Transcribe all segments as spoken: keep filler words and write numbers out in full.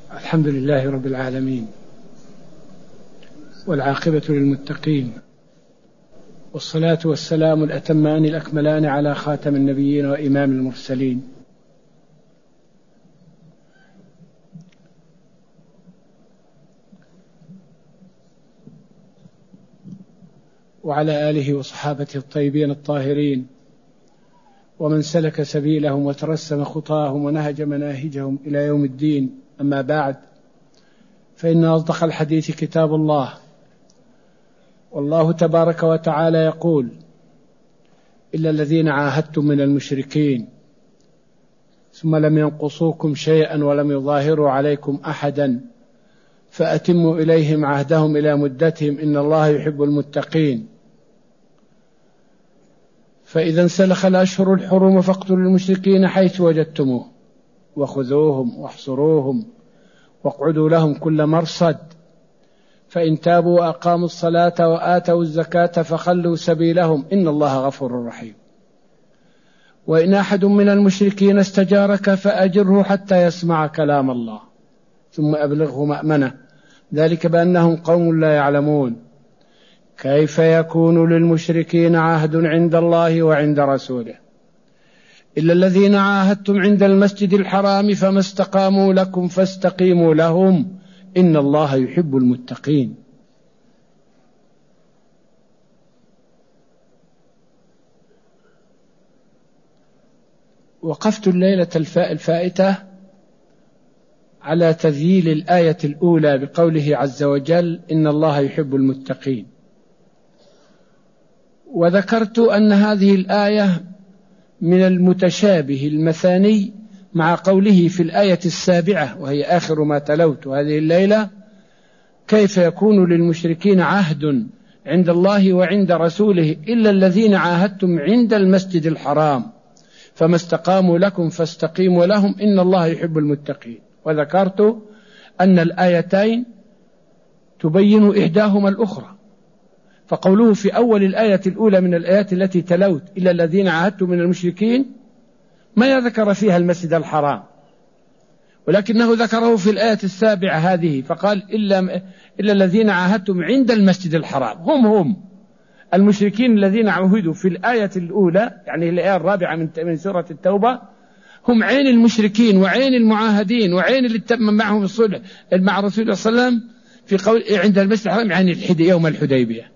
الحمد لله رب العالمين، والعاقبة للمتقين، والصلاة والسلام الأتمان الأكملان على خاتم النبيين وإمام المرسلين وعلى آله وصحابته الطيبين الطاهرين ومن سلك سبيلهم وترسم خطاهم ونهج مناهجهم إلى يوم الدين. أما بعد، فإن أصدق الحديث كتاب الله، والله تبارك وتعالى يقول: إلا الذين عاهدتم من المشركين ثم لم ينقصوكم شيئا ولم يظاهروا عليكم أحدا فأتموا إليهم عهدهم إلى مدتهم إن الله يحب المتقين. فإذا انسلخ الأشهر الحرم فاقتلوا المشركين حيث وجدتموه وخذوهم واحصروهم واقعدوا لهم كل مرصد، فإن تابوا وأقاموا الصلاة وآتوا الزكاة فخلوا سبيلهم إن الله غفور رحيم. وإن أحد من المشركين استجارك فأجره حتى يسمع كلام الله ثم أبلغه مأمنه، ذلك بأنهم قوم لا يعلمون. كيف يكون للمشركين عهد عند الله وعند رسوله إلا الذين عاهدتم عند المسجد الحرام فما استقاموا لكم فاستقيموا لهم إن الله يحب المتقين. وقفت الليلة الفائتة على تذييل الآية الأولى بقوله عز وجل: إن الله يحب المتقين. وذكرت أن هذه الآية من المتشابه المثاني مع قوله في الآية السابعة وهي آخر ما تلوت هذه الليلة: كيف يكون للمشركين عهد عند الله وعند رسوله إلا الذين عاهدتم عند المسجد الحرام فما استقاموا لكم فاستقيموا لهم إن الله يحب المتقين. وذكرت أن الآيتين تبين إحداهما الأخرى، فقوله في أول الآية الأولى من الآيات التي تلوت: إلا الذين عاهدتم من المشركين، ما يذكر فيها المسجد الحرام، ولكنه ذكره في الآية السابعة هذه فقال: إلا, إلا الذين عاهدتم عند المسجد الحرام. هم هم المشركين الذين عهدوا في الآية الأولى، يعني الآية الرابعة من سورة التوبة، هم عين المشركين وعين المعاهدين وعين اللي تم معهم الصلح مع رسول الله صلى الله عليه وسلم في قول عند المسجد الحرام، يعني يوم الحديبية،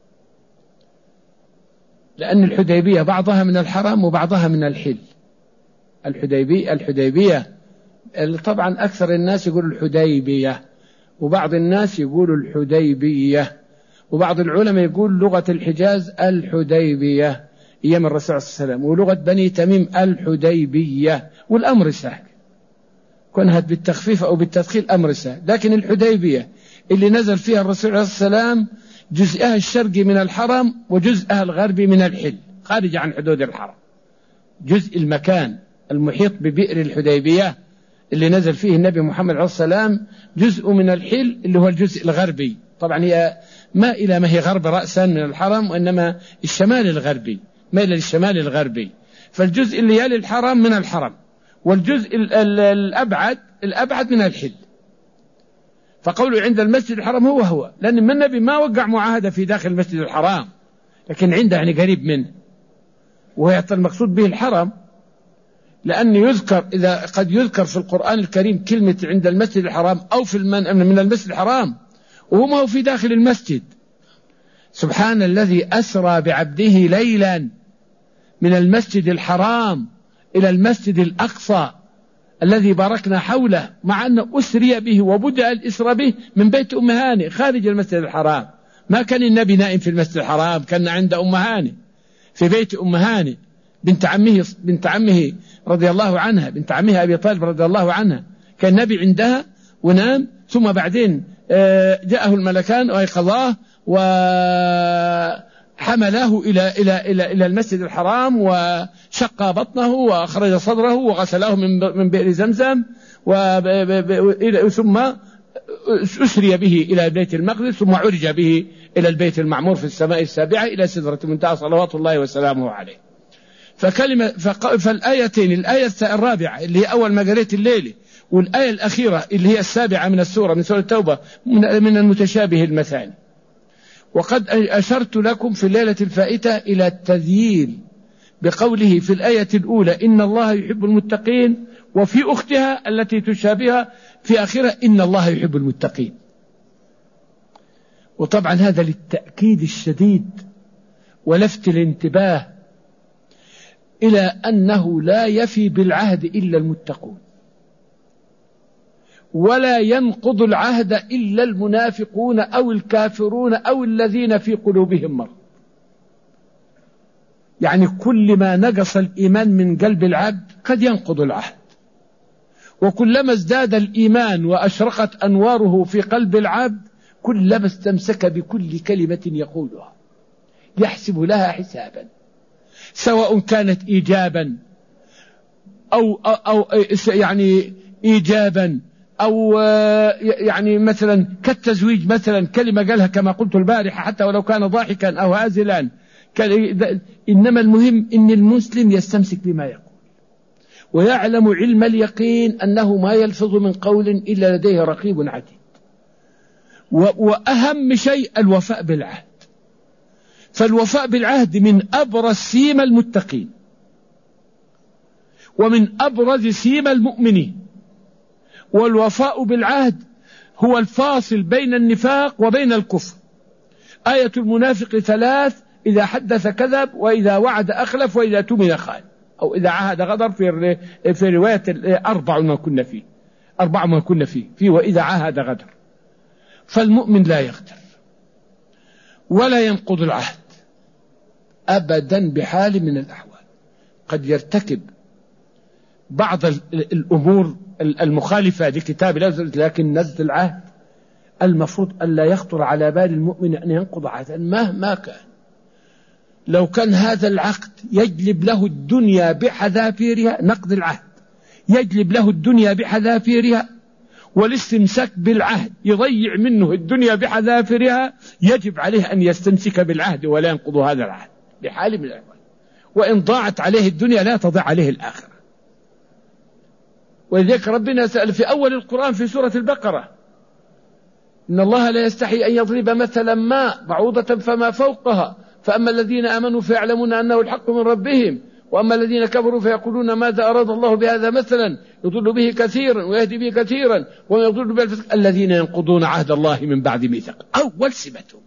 لأن الحديبية بعضها من الحرم وبعضها من الحل. الحديبية الحديبية طبعا أكثر الناس يقولوا الحديبية، وبعض الناس يقولوا الحديبية، وبعض العلماء يقول لغة الحجاز الحديبية أيام الرسول صلى الله عليه وسلم، ولغة بني تميم الحديبية، والأمر سهل، كونها بالتخفيف أو بالتثقيل أمر سهل. لكن الحديبية اللي نزل فيها الرسول صلى الله عليه وسلم جزءها الشرقي من الحرم وجزءها الغربي من الحل، خارج عن حدود الحرم. جزء المكان المحيط ببئر الحديبية اللي نزل فيه النبي محمد عليه الصلاة والسلام جزء من الحل اللي هو الجزء الغربي، طبعا هي ما إلى ما هي غرب رأسا من الحرم، وإنما الشمال الغربي، ما إلى الشمال الغربي. فالجزء اللي يلي الحرم من الحرم، والجزء الأبعد الأبعد من الحل. فقوله عند المسجد الحرام هو هو، لأن من النبي ما وقع معاهدة في داخل المسجد الحرام، لكن عنده يعني قريب منه، وهي المقصود به الحرم، لأن يذكر إذا قد يذكر في القرآن الكريم كلمة عند المسجد الحرام أو في المن من المسجد الحرام وهو ما هو في داخل المسجد. سبحان الذي أسرى بعبده ليلا من المسجد الحرام إلى المسجد الأقصى الذي باركنا حوله، مع أنه أسري به وبدأ الإسرى به من بيت أم هانئ خارج المسجد الحرام. ما كان النبي نائم في المسجد الحرام، كان عند أم هانئ في بيت أم هانئ بنت عمه بنت عمه رضي الله عنها، بنت عمها أبي طالب رضي الله عنها، كان النبي عندها ونام، ثم بعدين جاءه الملكان وأيقظاه وحملاه إلى إلى إلى إلى المسجد الحرام وشق بطنه وأخرج صدره وغسله من من بئر زمزم، ثم أسري به إلى بيت المقدس، ثم عرج به إلى البيت المعمور في السماء السابعة إلى سدرة المنتهى صلوات الله وسلامه عليه. فكلمة فالآيتين، الآية الرابعة اللي هي أول ما قريت الليلة والآية الأخيرة اللي هي السابعة من السورة من سورة التوبة من المتشابه المثاني. وقد أشرت لكم في الليلة الفائتة إلى التذييل بقوله في الآية الأولى إن الله يحب المتقين، وفي أختها التي تشابهها في آخرها إن الله يحب المتقين. وطبعا هذا للتأكيد الشديد ولفت الانتباه إلى أنه لا يفي بالعهد إلا المتقون، ولا ينقض العهد إلا المنافقون أو الكافرون أو الذين في قلوبهم مرض. يعني كل ما نقص الإيمان من قلب العبد قد ينقض العهد، وكلما ازداد الإيمان وأشرقت أنواره في قلب العبد كلما استمسك بكل كلمة يقولها يحسب لها حسابا، سواء كانت إيجابا أو, أو, أو يعني إيجابا أو يعني مثلا كالتزويج مثلا، كلمة قالها كما قلت البارحة حتى ولو كان ضاحكا أو هازلا. إنما المهم أن المسلم يستمسك بما يقول، ويعلم علم اليقين أنه ما يلفظ من قول إلا لديه رقيب عتيد. وأهم شيء الوفاء بالعهد، فالوفاء بالعهد من أبرز سيما المتقين ومن أبرز سيما المؤمنين. والوفاء بالعهد هو الفاصل بين النفاق وبين الكفر. آية المنافق ثلاث: إذا حدث كذب، وإذا وعد أخلف، وإذا تمن خان، أو إذا عاهد غدر. في في رواية أربع ما كنا فيه أربع ما كنا فيه في وإذا عاهد غدر. فالمؤمن لا يغدر ولا ينقض العهد أبدا بحال من الأحوال. قد يرتكب بعض الأمور المخالفة لكتاب الله، لكن نزل العهد المفروض أن لا يخطر على بال المؤمن أن ينقض عهدا مهما كان. لو كان هذا العقد يجلب له الدنيا بحذافيرها، نقض العهد يجلب له الدنيا بحذافيرها، والاستمساك بالعهد يضيع منه الدنيا بحذافيرها، يجب عليه أن يستمسك بالعهد ولا ينقض هذا العهد بحال من الأحوال. وإن ضاعت عليه الدنيا لا تضيع عليه الآخرة. ولذلك ربنا سأل في أول القرآن في سورة البقرة: إن الله لا يستحي أن يضرب مثلا ما بعوضة فما فوقها فأما الذين آمنوا فيعلمون أنه الحق من ربهم وأما الذين كفروا فيقولون ماذا أراد الله بهذا مثلا يضل به كثيرا ويهدي به كثيرا وما يضل به الفسق الذين ينقضون عهد الله من بعد ميثاقه. أول صفتهم،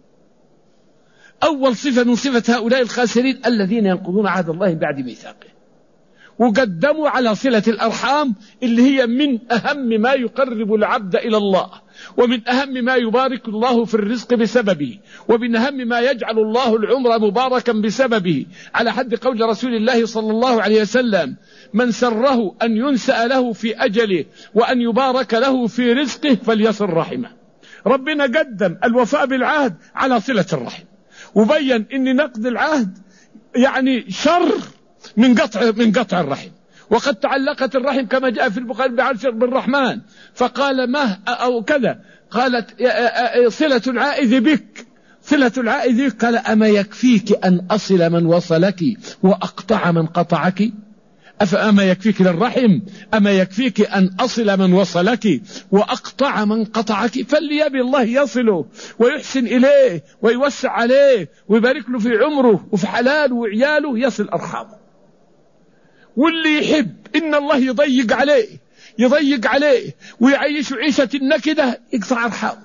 أول صفة من صفة هؤلاء الخاسرين الذين ينقضون عهد الله من بعد ميثاقه. وقدموا على صلة الأرحام اللي هي من أهم ما يقرب العبد إلى الله، ومن أهم ما يبارك الله في الرزق بسببه، ومن أهم ما يجعل الله العمر مباركا بسببه، على حد قول رسول الله صلى الله عليه وسلم: من سره أن ينسأ له في أجله وأن يبارك له في رزقه فليصل رحمه. ربنا قدم الوفاء بالعهد على صلة الرحم، وبين إن نقض العهد يعني شر من قطع من قطع الرحم. وقد تعلقت الرحم كما جاء في البخاري بعرش بالرحمن، فقال ما أو كذا، قالت صلة العائذ بك صلة العائذ بك، قال أما يكفيك أن أصل من وصلك وأقطع من قطعك؟ أفأما يكفيك للرحم أما يكفيك أن أصل من وصلك وأقطع من قطعك؟ فليبي الله يصله ويحسن إليه ويوسع عليه ويبارك له في عمره وفي حلاله وعياله، يصل أرحامه. واللي يحب إن الله يضيق عليه يضيق عليه ويعيش عيشة النكدة يقطع أرحامه.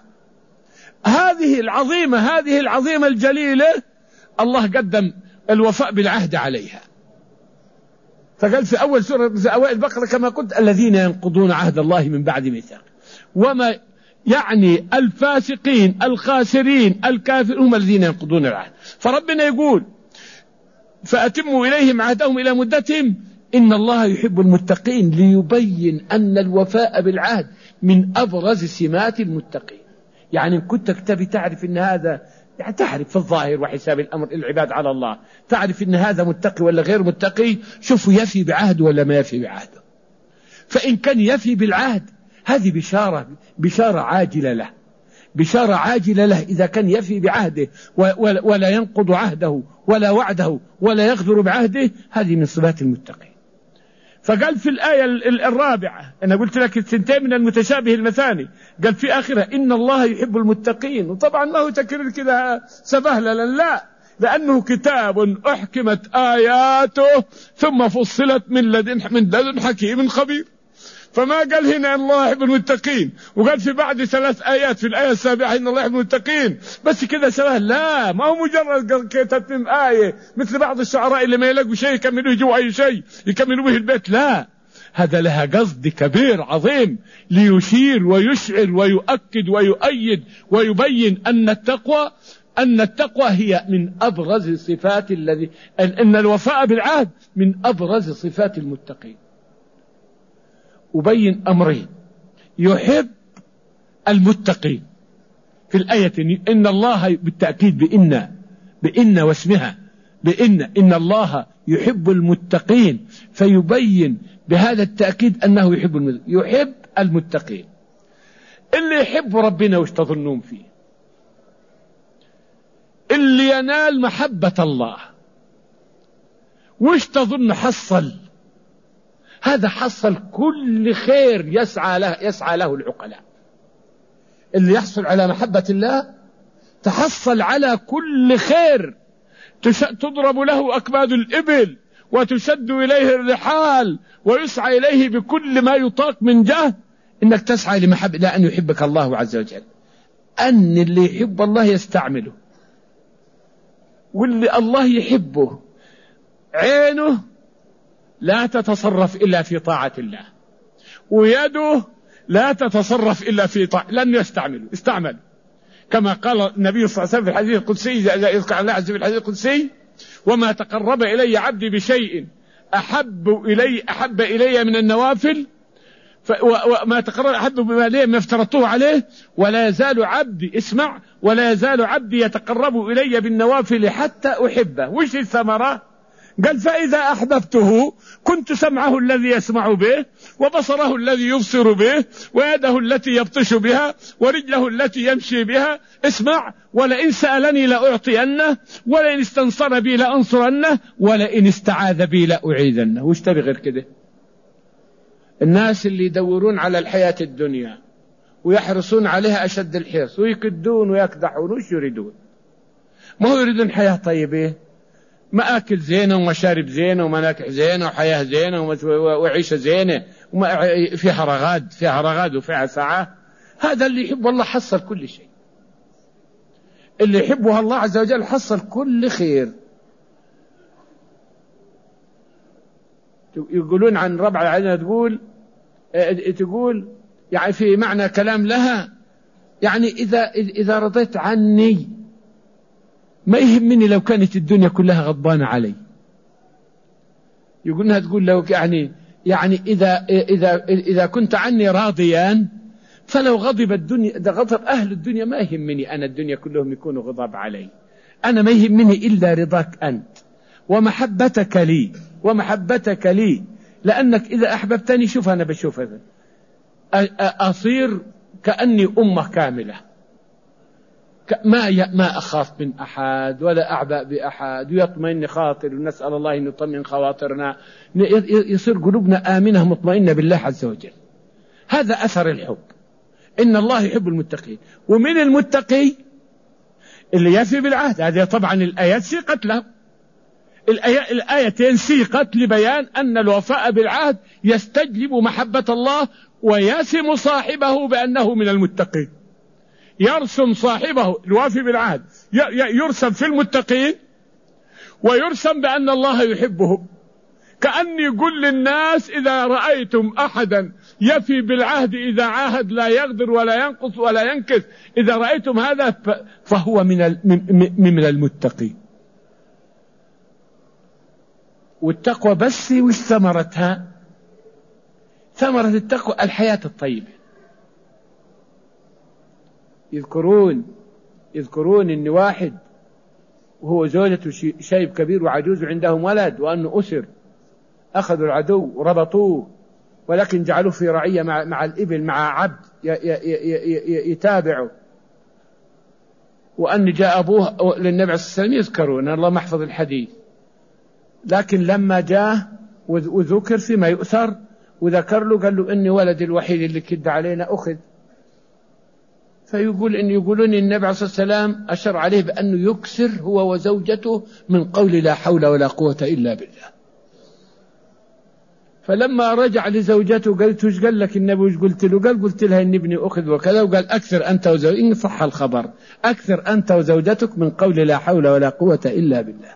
هذه العظيمة هذه العظيمة الجليلة الله قدم الوفاء بالعهد عليها. فقال في أول سورة في أوائل البقرة كما قلت: الذين ينقضون عهد الله من بعد ميثاقه. وما يعني الفاسقين الخاسرين الكافرين هم الذين ينقضون العهد. فربنا يقول: فأتموا إليهم عهدهم إلى مدتهم إن الله يحب المتقين، ليبين أن الوفاء بالعهد من أبرز سمات المتقين. يعني كنت تبي تعرف إن هذا، يعني تعرف في الظاهر وحساب الأمر العباد على الله، تعرف إن هذا متقي ولا غير متقي، شوفوا يفي بعهده ولا ما يفي بعهده. فإن كان يفي بالعهد هذه بشارة بشارة عاجلة له بشارة عاجلة له إذا كان يفي بعهده ولا ينقض عهده ولا وعده ولا يغدر بعهده، هذه من صفات المتقين. فقال في الآية الرابعة، أنا قلت لك الثنتين من المتشابه المثاني، قال في آخرها إن الله يحب المتقين. وطبعا ما هو تكرر كذا سبهللا، لا، لأنه كتاب أحكمت آياته ثم فصلت من لدن من لدن حكيم خبير. فما قال هنا إن الله يحب المتقين وقال في بعد ثلاث آيات في الآية السابعة إن الله يحب المتقين بس كذا سهل، لا، ما هو مجرد تتمم آية مثل بعض الشعراء اللي ما يلاقوا شيء يكملوه جوا أي شيء يكملوا به البيت، لا، هذا لها قصد كبير عظيم ليشير ويشعر ويؤكد ويؤيد ويبين أن التقوى أن التقوى هي من أبرز صفات الذي أن الوفاء بالعهد من أبرز صفات المتقين. وبين أمرين، يحب المتقين في الآية إن الله بالتأكيد بإن بإن واسمها بإن إن الله يحب المتقين، فيبين بهذا التأكيد أنه يحب المتقين. يحب المتقين. اللي يحب ربنا وش تظنون فيه؟ اللي ينال محبة الله وش تظن حصل؟ هذا حصل كل خير يسعى له يسعى له العقلاء. اللي يحصل على محبة الله تحصل على كل خير، تضرب له أكباد الإبل وتشد إليه الرحال ويسعى إليه بكل ما يطاق من جهد، إنك تسعى لمحبة لأن يحبك الله عز وجل. أن اللي يحب الله يستعمله، واللي الله يحبه عينه لا تتصرف إلا في طاعة الله، ويده لا تتصرف إلا في طاعة، لن يستعمل استعمل كما قال النبي صلى الله عليه وسلم في الحديث القدسي، يذكر الله عز وجل في الحديث القدسي: وما تقرب إلي عبدي بشيء أحب إلي أحب إلي من النوافل وما تقرب أحب بما ليه ما افترضته عليه، ولا يزال عبدي اسمع ولا يزال عبدي يتقرب إلي بالنوافل حتى أحبه. وش الثمرة؟ قال: فإذا أحببته كنت سمعه الذي يسمع به، وبصره الذي يبصر به، ويده التي يبطش بها، ورجله التي يمشي بها. اسمع: ولئن سألني لأعطينه، ولئن استنصر بي لأنصرنه، ولئن استعاذ بي لأعيذنه. وش تبي غير كده؟ الناس اللي يدورون على الحياة الدنيا ويحرصون عليها أشد الحرص ويكدون ويكدحون، وش يريدون؟ ما هو يريدون حياة طيبة، مآكل زينة ومشارب زينة ومناكح زينة وحياة زينة وعيشة زينة فيها رغاد فيها رغاد وفيها سعة. هذا اللي يحب الله حصل كل شيء، اللي يحبه الله عز وجل حصل كل خير. يقولون عن ربع العين تقول تقول يعني في معنى كلام لها، يعني إذا إذا رضيت عني ما يهمني لو كانت الدنيا كلها غضبانة علي. يقولونها تقول لو يعني يعني إذا إذا إذا كنت عني راضيا فلو غضب الدنيا ده غضب أهل الدنيا ما يهمني، أنا الدنيا كلهم يكونوا غضب علي، أنا ما يهمني إلا رضاك أنت ومحبتك لي ومحبتك لي، لأنك إذا أحببتني شوف أنا بشوف هذا أصير كأني أمة كاملة، ما ما أخاف من أحد ولا أعبأ بأحد، ويطمئن خاطر، ونسأل الله أن يطمئن خواطرنا، يصير قلوبنا آمنة مطمئنة بالله عز وجل. هذا أثر الحب، إن الله يحب المتقين. ومن المتقي اللي يفي بالعهد، هذه طبعا الآيات سيقت له، الآية الآيتين سيقت لبيان أن الوفاء بالعهد يستجلب محبة الله ويسم صاحبه بأنه من المتقين. يرسم صاحبه الوافي بالعهد يرسم في المتقين، ويرسم بأن الله يحبه. كأن يقول للناس: إذا رأيتم أحدا يفي بالعهد إذا عاهد لا يغدر ولا ينقص ولا ينكث، إذا رأيتم هذا فهو من من المتقين. والتقوى بس وش ثمرتها؟ ثمرة التقوى الحياة الطيبة. يذكرون يذكرون إن واحد وهو زوجته شيب كبير وعجوز وعندهم ولد، وأنه أسر، أخذوا العدو وربطوه، ولكن جعلوه في رعية مع, مع الإبل مع عبد يتابعه، وأن جاء أبوه للنبي صلى الله عليه وسلم، يذكرون الله محفظ الحديث، لكن لما جاء وذكر فيما يؤثر، وذكر له قال له إني ولدي الوحيد اللي كد علينا أخذ. فيقول إن يقولون النبي عليه الصلاة والسلام أشر عليه بأنه يكسر هو وزوجته من قول لا حول ولا قوة إلا بالله. فلما رجع لزوجته قالت وش قال لك النبي وش قلت له؟ قال قلت لها إن ابني أخذ وكذا. وقال أكثر أنت وزوجتك، إن صح الخبر، أكثر أنت وزوجتك من قول لا حول ولا قوة إلا بالله.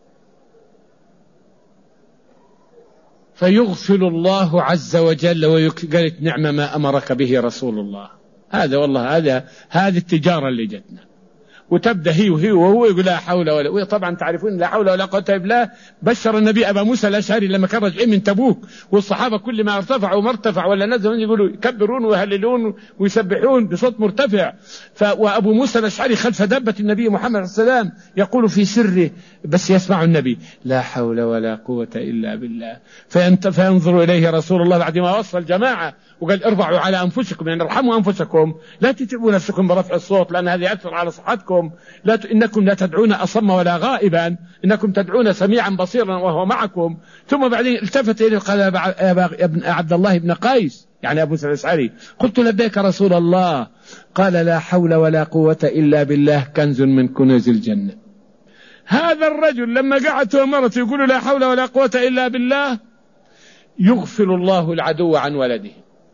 فيغفل الله عز وجل وقالت نعم ما أمرك به رسول الله. هذا والله هذا هذه التجارة اللي جتنا. وتبدأ هي وهي وهو يقول لا حول ولا قوة. طبعا تعرفون لا حول ولا قوة إلا بالله بشر النبي أبا موسى الأشعري لما كان راجعين من تبوك، والصحابة كل ما ارتفعوا وما ارتفع ولا نزلوا يقولوا يكبرون ويهللون ويسبحون بصوت مرتفع. وأبو موسى الأشعري خلف دبة النبي محمد صلى الله عليه وسلم يقول في سره بس يسمع النبي لا حول ولا قوة إلا بالله. فينظر إليه رسول الله بعد ما وصل الجماعة وقال ارفعوا على أنفسكم، يعني ارحموا أنفسكم، لا تتعبوا نفسكم برفع الصوت لأن هذه أكثر على صحتكم. لا ت... إنكم لا تدعون أصم ولا غائبا، إنكم تدعون سميعا بصيرا وهو معكم. ثم بعدين التفت إليه قال يا ابن عبد الله بن قيس، يعني أبو موسى الأشعري، قلت لبيك رسول الله. قال لا حول ولا قوة إلا بالله كنز من كنوز الجنة. هذا الرجل لما قعدت ومرت يقول لا حول ولا قوة إلا بالله يغفل الله العدو عن ولده،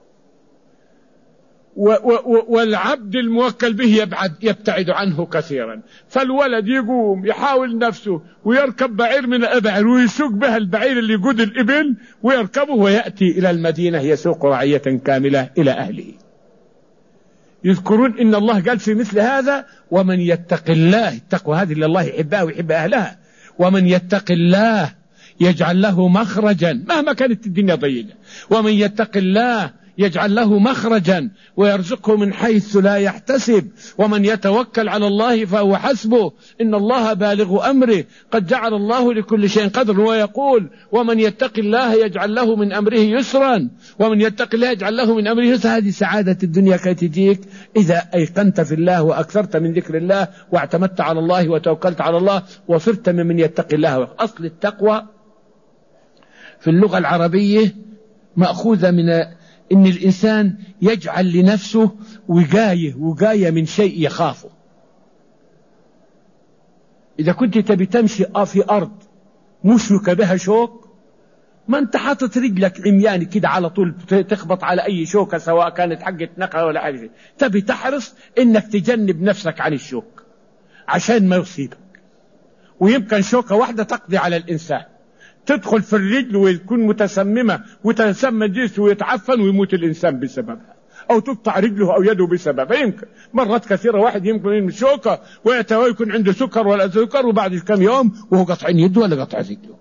والعبد الموكل به يبعد يبتعد عنه كثيرا. فالولد يقوم يحاول نفسه ويركب بعير من الأبعر ويسوق بها البعير اللي يقود الإبل ويركبه ويأتي إلى المدينة يسوق رعية كاملة إلى أهله. يذكرون إن الله قال في مثل هذا ومن يتق الله، التقوى هذه اللي الله يحبها ويحب أهلها، ومن يتق الله يجعل له مخرجا مهما كانت الدنيا ضيقة، ومن يتق الله يجعل له مخرجا ويرزقه من حيث لا يحتسب، ومن يتوكل على الله فهو حسبه إن الله بالغ أمره قد جعل الله لكل شيء قدر. ويقول ومن يتق الله يجعل له من أمره يسرا، ومن يتق الله يجعل له من أمره يسرا. هذه سعادة الدنيا كي تجيك إذا أيقنت في الله وأكثرت من ذكر الله واعتمدت على الله وتوكلت على الله وصرت من يتق الله. أصل التقوى في اللغة العربية مأخوذة من إن الإنسان يجعل لنفسه وقاية وقاية من شيء يخافه. إذا كنت تبي تمشي في أرض مشوكة بها شوك، ما أنت حاطط رجلك عمياني كده على طول تخبط على أي شوكة سواء كانت حقة نقرة ولا حاجة. تبي تحرص إنك تجنب نفسك عن الشوك عشان ما يصيبك. ويمكن شوكة واحدة تقضي على الإنسان، تدخل في الرجل ويكون متسممة وتسمى جسمه ويتعفن ويموت الإنسان بسببها، أو تقطع رجله أو يده بسببها. يمكن مرات كثيرة واحد يمكن من شوكة ويكون عنده سكر ولا سكر وبعد كم يوم وهو قطع يده ولا قطع رجله.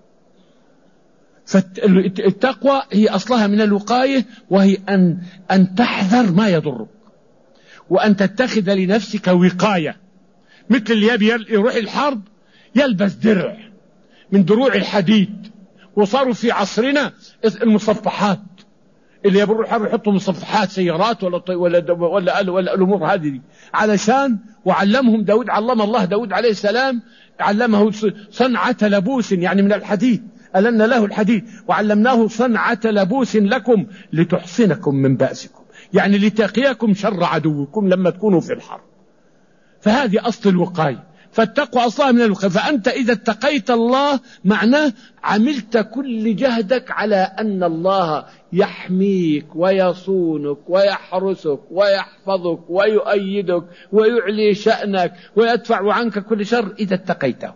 فالتقوى هي أصلها من الوقاية، وهي أن, أن تحذر ما يضرك وأن تتخذ لنفسك وقاية. مثل اللي يبي يروح الحرب يلبس درع من دروع الحديد، وصاروا في عصرنا المصفحات اللي يبروا الحرب يحطوا مصفحات سيارات ولا ولا ولا, ولا الأمور هذه علشان. وعلمهم داود، علم الله داود عليه السلام علمه صنعة لبوس يعني من الحديد، ألنا له الحديد وعلمناه صنعة لبوس لكم لتحصنكم من بأسكم، يعني لتقيكم شر عدوكم لما تكونوا في الحرب. فهذه أصل الوقاية. فالتقوى أصلها من الوقاية. فأنت إذا اتقيت الله معناه عملت كل جهدك على أن الله يحميك ويصونك ويحرسك ويحفظك ويؤيدك ويعلي شأنك ويدفع عنك كل شر إذا اتقيته.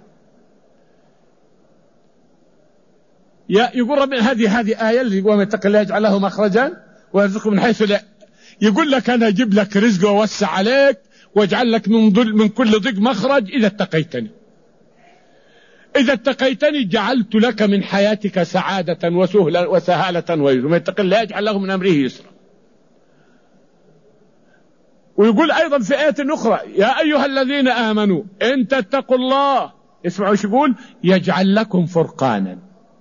يقول ربنا هذه هذه آية اللي ومن يتق الله يجعل له مخرجا ويرزقه من حيث لا. يقول لك أنا أجيب لك رزق ووسع عليك واجعل لك من, من كل ضيق مخرج إذا اتقيتني. إذا اتقيتني جعلت لك من حياتك سعادة وسهلة وسهالة ويسرا. ومن يتق الله يجعل له من أمره يسرا. ويقول أيضا في آية أخرى يا أيها الذين آمنوا إن تتقوا الله، اسمعوا ايش يقول، يجعل لكم فرقانا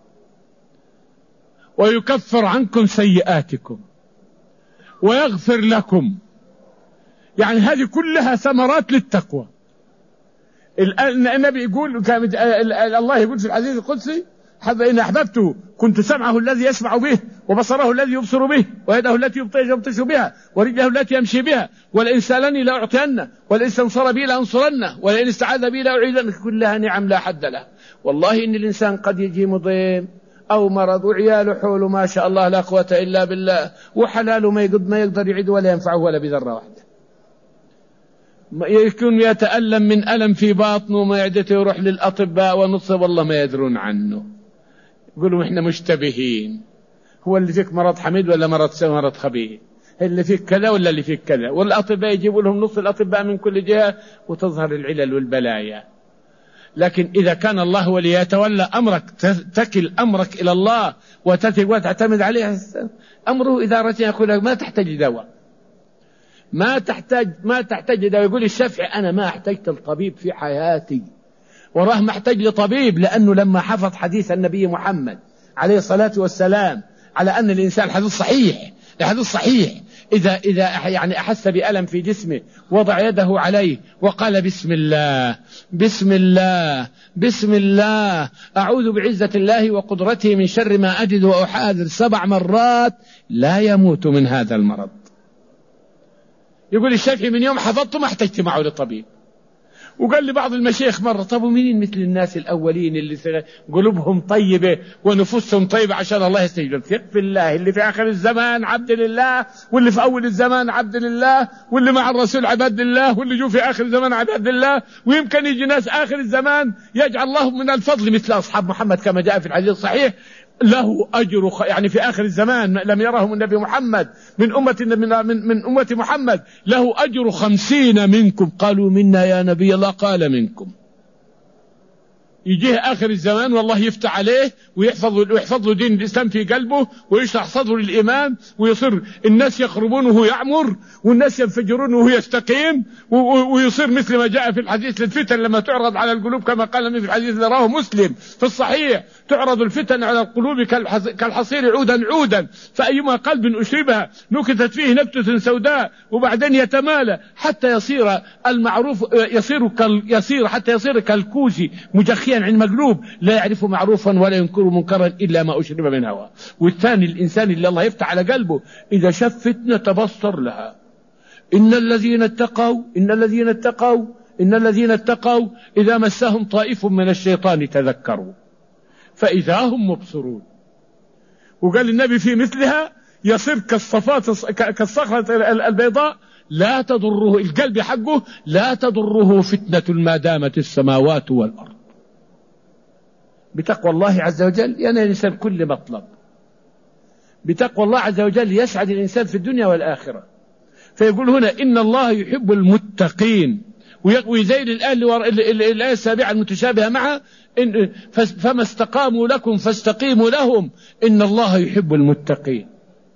ويكفر عنكم سيئاتكم ويغفر لكم. يعني هذه كلها ثمرات للتقوى. النبي يقول الله يقول في الحديث القدسي إن أحببته كنت سمعه الذي يسمع به، وبصره الذي يبصر به، ويده التي يبطش بها، ورجله التي يمشي بها، ولئن سألني لأعطينه، ولئن استنصر بي لأنصرنه، ولئن استعاذ بي لأعيذنه. كلها نعم لا حد له. والله إن الإنسان قد يجي مضيم أو مرض وعياله حوله ما شاء الله لا قوة إلا بالله، وحلاله ما يقدر ما يقدر يعيد ولا ينفعه ولا بذرة واحدة، يكون يتألم من ألم في باطنه ومعدته، يروح للأطباء ونصب والله ما يدرون عنه، يقولوا إحنا مشتبهين، هو اللي فيك مرض حميد ولا مرض سوء مرض خبيث، اللي فيك كذا ولا اللي فيك كذا، والأطباء يجيبوا لهم نص الأطباء من كل جهة وتظهر العلل والبلايا. لكن إذا كان الله ولي يتولى أمرك، تكل أمرك إلى الله وتعتمد عليه، أمره إذا رجع يقول لك ما تحتاج دواء، ما تحتاج ما تحتاج دواء. يقول الشافعي أنا ما احتجت الطبيب في حياتي، وراه محتاج لطبيب، لأنه لما حفظ حديث النبي محمد عليه الصلاة والسلام على أن الإنسان حديث صحيح الحديث صحيح إذا إذا يعني أحس بألم في جسمه وضع يده عليه وقال بسم الله بسم الله بسم الله أعوذ بعزة الله وقدرته من شر ما أجد وأحاذر سبع مرات لا يموت من هذا المرض. يقول الشافعي من يوم حفظته ما احتجت معه للطبيب. وقال لي بعض المشايخ مرة طب ومين مثل الناس الأولين اللي قلوبهم طيبة ونفوسهم طيبة عشان الله يستجيب؟ في الله اللي في آخر الزمان عبد لله، واللي في أول الزمان عبد لله، واللي مع الرسول عباد الله، واللي جو في آخر الزمان عباد الله. ويمكن يجي ناس آخر الزمان يجعل الله من الفضل مثل أصحاب محمد كما جاء في الحديث الصحيح، له أجر يعني في آخر الزمان لم يرهم النبي محمد من أمة من, من, من أمة محمد له أجر خمسين منكم. قالوا منا يا نبي الله؟ قال منكم. يجيه آخر الزمان والله يفتح عليه ويحفظ ويحفظ له دين الإسلام في قلبه ويشرح صدره للإيمان، ويصير الناس يخربون وهو يعمر والناس ينفجرون وهو يستقيم، ويصير مثل ما جاء في الحديث الفتن لما تعرض على القلوب كما قال النبي في الحديث الذي رواه مسلم في الصحيح تعرض الفتن على القلوب كالحصير عودا عودا، فأيما قلب أشربها نكتت فيه نكتة سوداء وبعدين يتمالى حتى يصير المعروف يصير كال يصير حتى يصير كالكوز مجخيا عند مقلوب لا يعرف معروفا ولا ينكر منكرا إلا ما أشرب من هواه. والثاني الإنسان اللي الله يفتح على قلبه إذا شاف فتنة تبصر لها. إن الذين اتقوا إن الذين اتقوا إن الذين اتقوا إذا مسهم طائف من الشيطان تذكروا فإذا هم مبصرون. وقال النبي في مثلها يصير كالصفات كالصخرة البيضاء لا تضره القلب حقه لا تضره فتنة ما دامت السماوات والأرض. بتقوى الله عز وجل ينال الإنسان كل مطلب. بتقوى الله عز وجل يسعد الإنسان في الدنيا والآخرة. فيقول هنا إن الله يحب المتقين، ويقوي زي الآية السابعة المتشابهة معها فما استقاموا لكم فاستقيموا لهم إن الله يحب المتقين.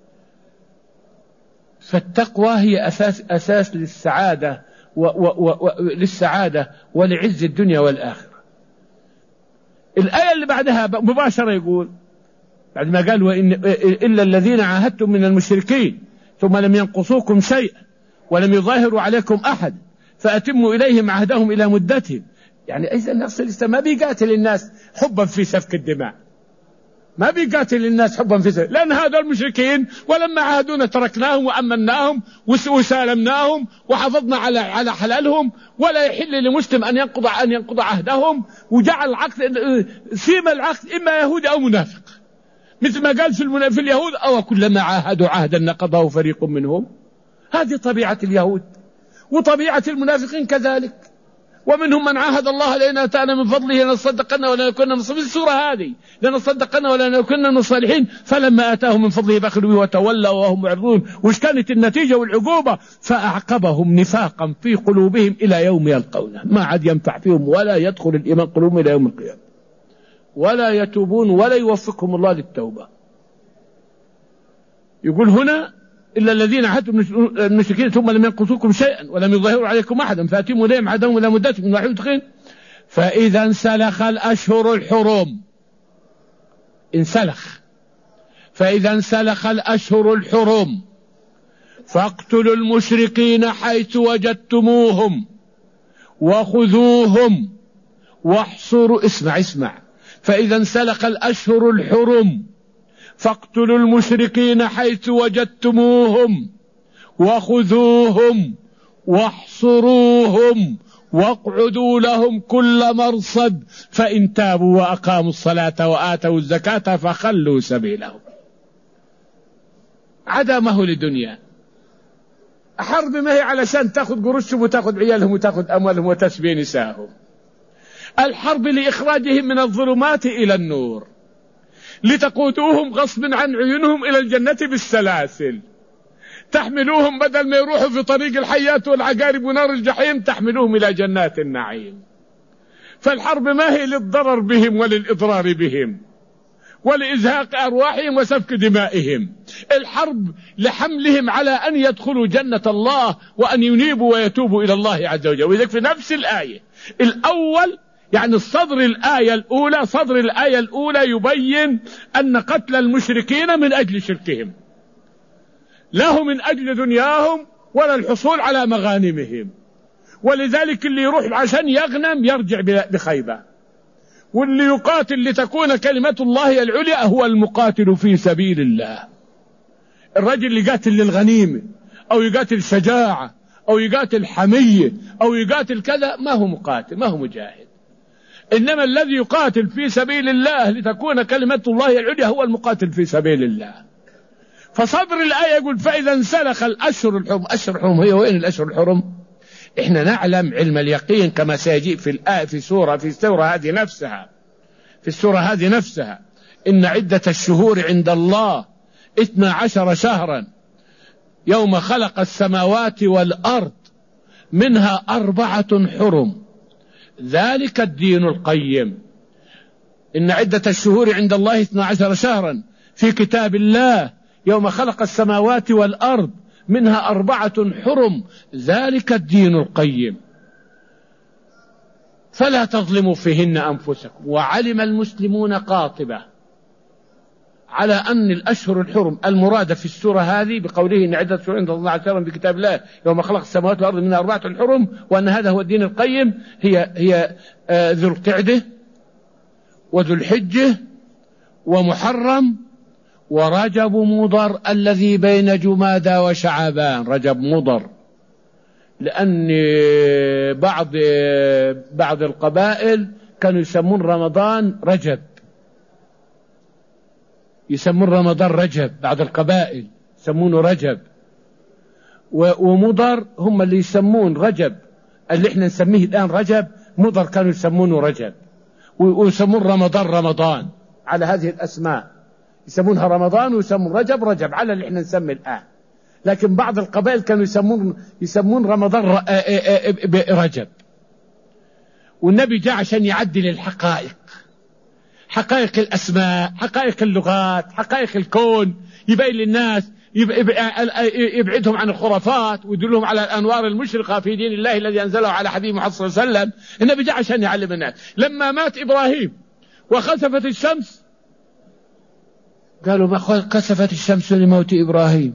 فالتقوى هي أساس, أساس للسعادة و و و للسعادة ولعز الدنيا والآخرة. الآية اللي بعدها مباشرة يقول بعد ما قال وإن إلا الذين عاهدتم من المشركين ثم لم ينقصوكم شيئا ولم يظاهروا عليكم أحد فأتموا إليهم عهدهم إلى مدتهم. يعني إذا النفس الإسلام ما بيقاتل الناس حبا في سفك الدماء، ما بيقاتل الناس حبا في سفك، لأن هذا المشركين ولما عاهدونا تركناهم وأمناهم وسالمناهم وحافظنا على على حلالهم، ولا يحل لمسلم أن ينقض أن ينقض عهدهم، وجعل العقد سيما العقد إما يهودي أو منافق، مثل ما قال في, في اليهود أو كلما عاهدوا عهدا نقضه فريق منهم. هذه طبيعة اليهود وطبيعة المنافقين كذلك. ومنهم من عاهد الله لئن آتانا من فضله لنصدقن ولنكن من الصالحين. السورة هذه لنصدقن ولنكن من الصالحين فلما آتاهم من فضله بخلوا به وتولوا وهم معرضون. وش كانت النتيجة والعقوبة؟ فأعقبهم نفاقا في قلوبهم إلى يوم يلقونه، ما عاد ينفع فيهم ولا يدخل الإيمان قلوبهم إلى يوم القيامة، ولا يتوبون ولا يوفقهم الله للتوبة. يقول هنا إلا الذين عاهدتم من المشركين ثم لم ينقصوكم شيئا ولم يظاهروا عليكم أحدا فأتموا إليهم عهدهم إلى مدتهم من واحد وتقين. فإذا انسلخ الأشهر الحرم انسلخ فإذا انسلخ الأشهر الحرم فاقتلوا المشركين حيث وجدتموهم وخذوهم واحصروا. اسمع اسمع فإذا انسلخ الأشهر الحرم فاقتلوا المشركين حيث وجدتموهم وخذوهم واحصروهم واقعدوا لهم كل مرصد فإن تابوا وأقاموا الصلاة وآتوا الزكاة فخلوا سبيلهم. عدمه لدنيا. حرب ما هي علشان تأخذ قروشهم وتأخذ عيالهم وتأخذ أموالهم وتسبي نساءهم. الحرب لإخراجهم من الظلمات إلى النور، لتقودوهم غصب عن عيونهم إلى الجنة بالسلاسل، تحملوهم بدل ما يروحوا في طريق الحياة والعقارب ونار الجحيم تحملوهم إلى جنات النعيم. فالحرب ما هي للضرر بهم وللإضرار بهم ولإزهاق أرواحهم وسفك دمائهم. الحرب لحملهم على أن يدخلوا جنة الله وأن ينيبوا ويتوبوا إلى الله عز وجل. وذلك في نفس الآية الأول، يعني الصدر الآية الأولى، صدر الآية الأولى يبين أن قتل المشركين من أجل شركهم، لا من أجل دنياهم ولا الحصول على مغانمهم. ولذلك اللي يروح عشان يغنم يرجع بخيبة، واللي يقاتل لتكون كلمة الله العليا هو المقاتل في سبيل الله. الرجل اللي يقاتل للغنيمة أو يقاتل شجاعة أو يقاتل حمية أو يقاتل كذا ما هو مقاتل، ما هو مجاهد. إنما الذي يقاتل في سبيل الله لتكون كلمة الله العليا هو المقاتل في سبيل الله. فصدر الآية يقول فإذا انسلخ الأشهر الحرم. أشهر الحرم هي وين الأشهر الحرم؟ إحنا نعلم علم اليقين كما سيجيء في الآية في سورة في السورة هذه نفسها في السورة هذه نفسها إن عدة الشهور عند الله اثنا عشر شهرا يوم خلق السماوات والأرض منها أربعة حرم ذلك الدين القيم. إن عدة الشهور عند الله اثنا عشر شهرا في كتاب الله يوم خلق السماوات والأرض منها أربعة حرم ذلك الدين القيم فلا تظلموا فيهن أنفسكم. وعلم المسلمون قاطبة على أن الأشهر الحرم المرادة في السورة هذه بقوله إن عدة الشهور عند الله شهرا في كتاب الله يوم خلق السماوات والأرض منها أربعة حرم، وأن هذا هو الدين القيم، هي هي آه ذو القعدة وذو الحجة ومحرم ورجب مضر الذي بين جمادى وشعبان. رجب مضر لأن بعض بعض القبائل كانوا يسمون رمضان رجب، يسمون رمضان رجب، بعض القبائل يسمونه رجب، ومضر هم اللي يسمون رجب اللي احنا نسميه الآن رجب، مضر كانوا يسمونه رجب، ويسمون رمضان رمضان. على هذه الأسماء يسمونها رمضان ويسمون رجب رجب على اللي احنا نسمي الآن. لكن بعض القبائل كانوا يسمون يسمون رمضان رجب. والنبي جاء عشان يعدل الحقائق، حقائق الأسماء، حقائق اللغات، حقائق الكون، يبين للناس، يبعدهم عن الخرافات ويدلهم على الأنوار المشرقة في دين الله الذي أنزله على حبيب محمد صلى الله عليه وسلم. النبي جاء عشان يعلم الناس. لما مات إبراهيم وخسفت الشمس قالوا ما خسفت الشمس لموت إبراهيم،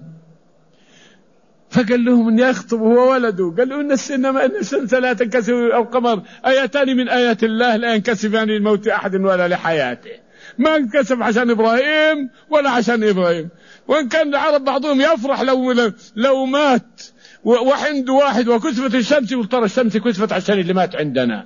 فقال لهم إن يخطب هو ولده، قال له إن إنما إن الشمس لا تنكسف أو القمر آيتان من آيات الله لا ينكسفان لموت أحد ولا لحياته. ما انكسف عشان إبراهيم ولا عشان إبراهيم. وإن كان العرب بعضهم يفرح لو لو مات وحند واحد وكسفت الشمس، يقول ترى الشمس كسفت عشان اللي مات عندنا.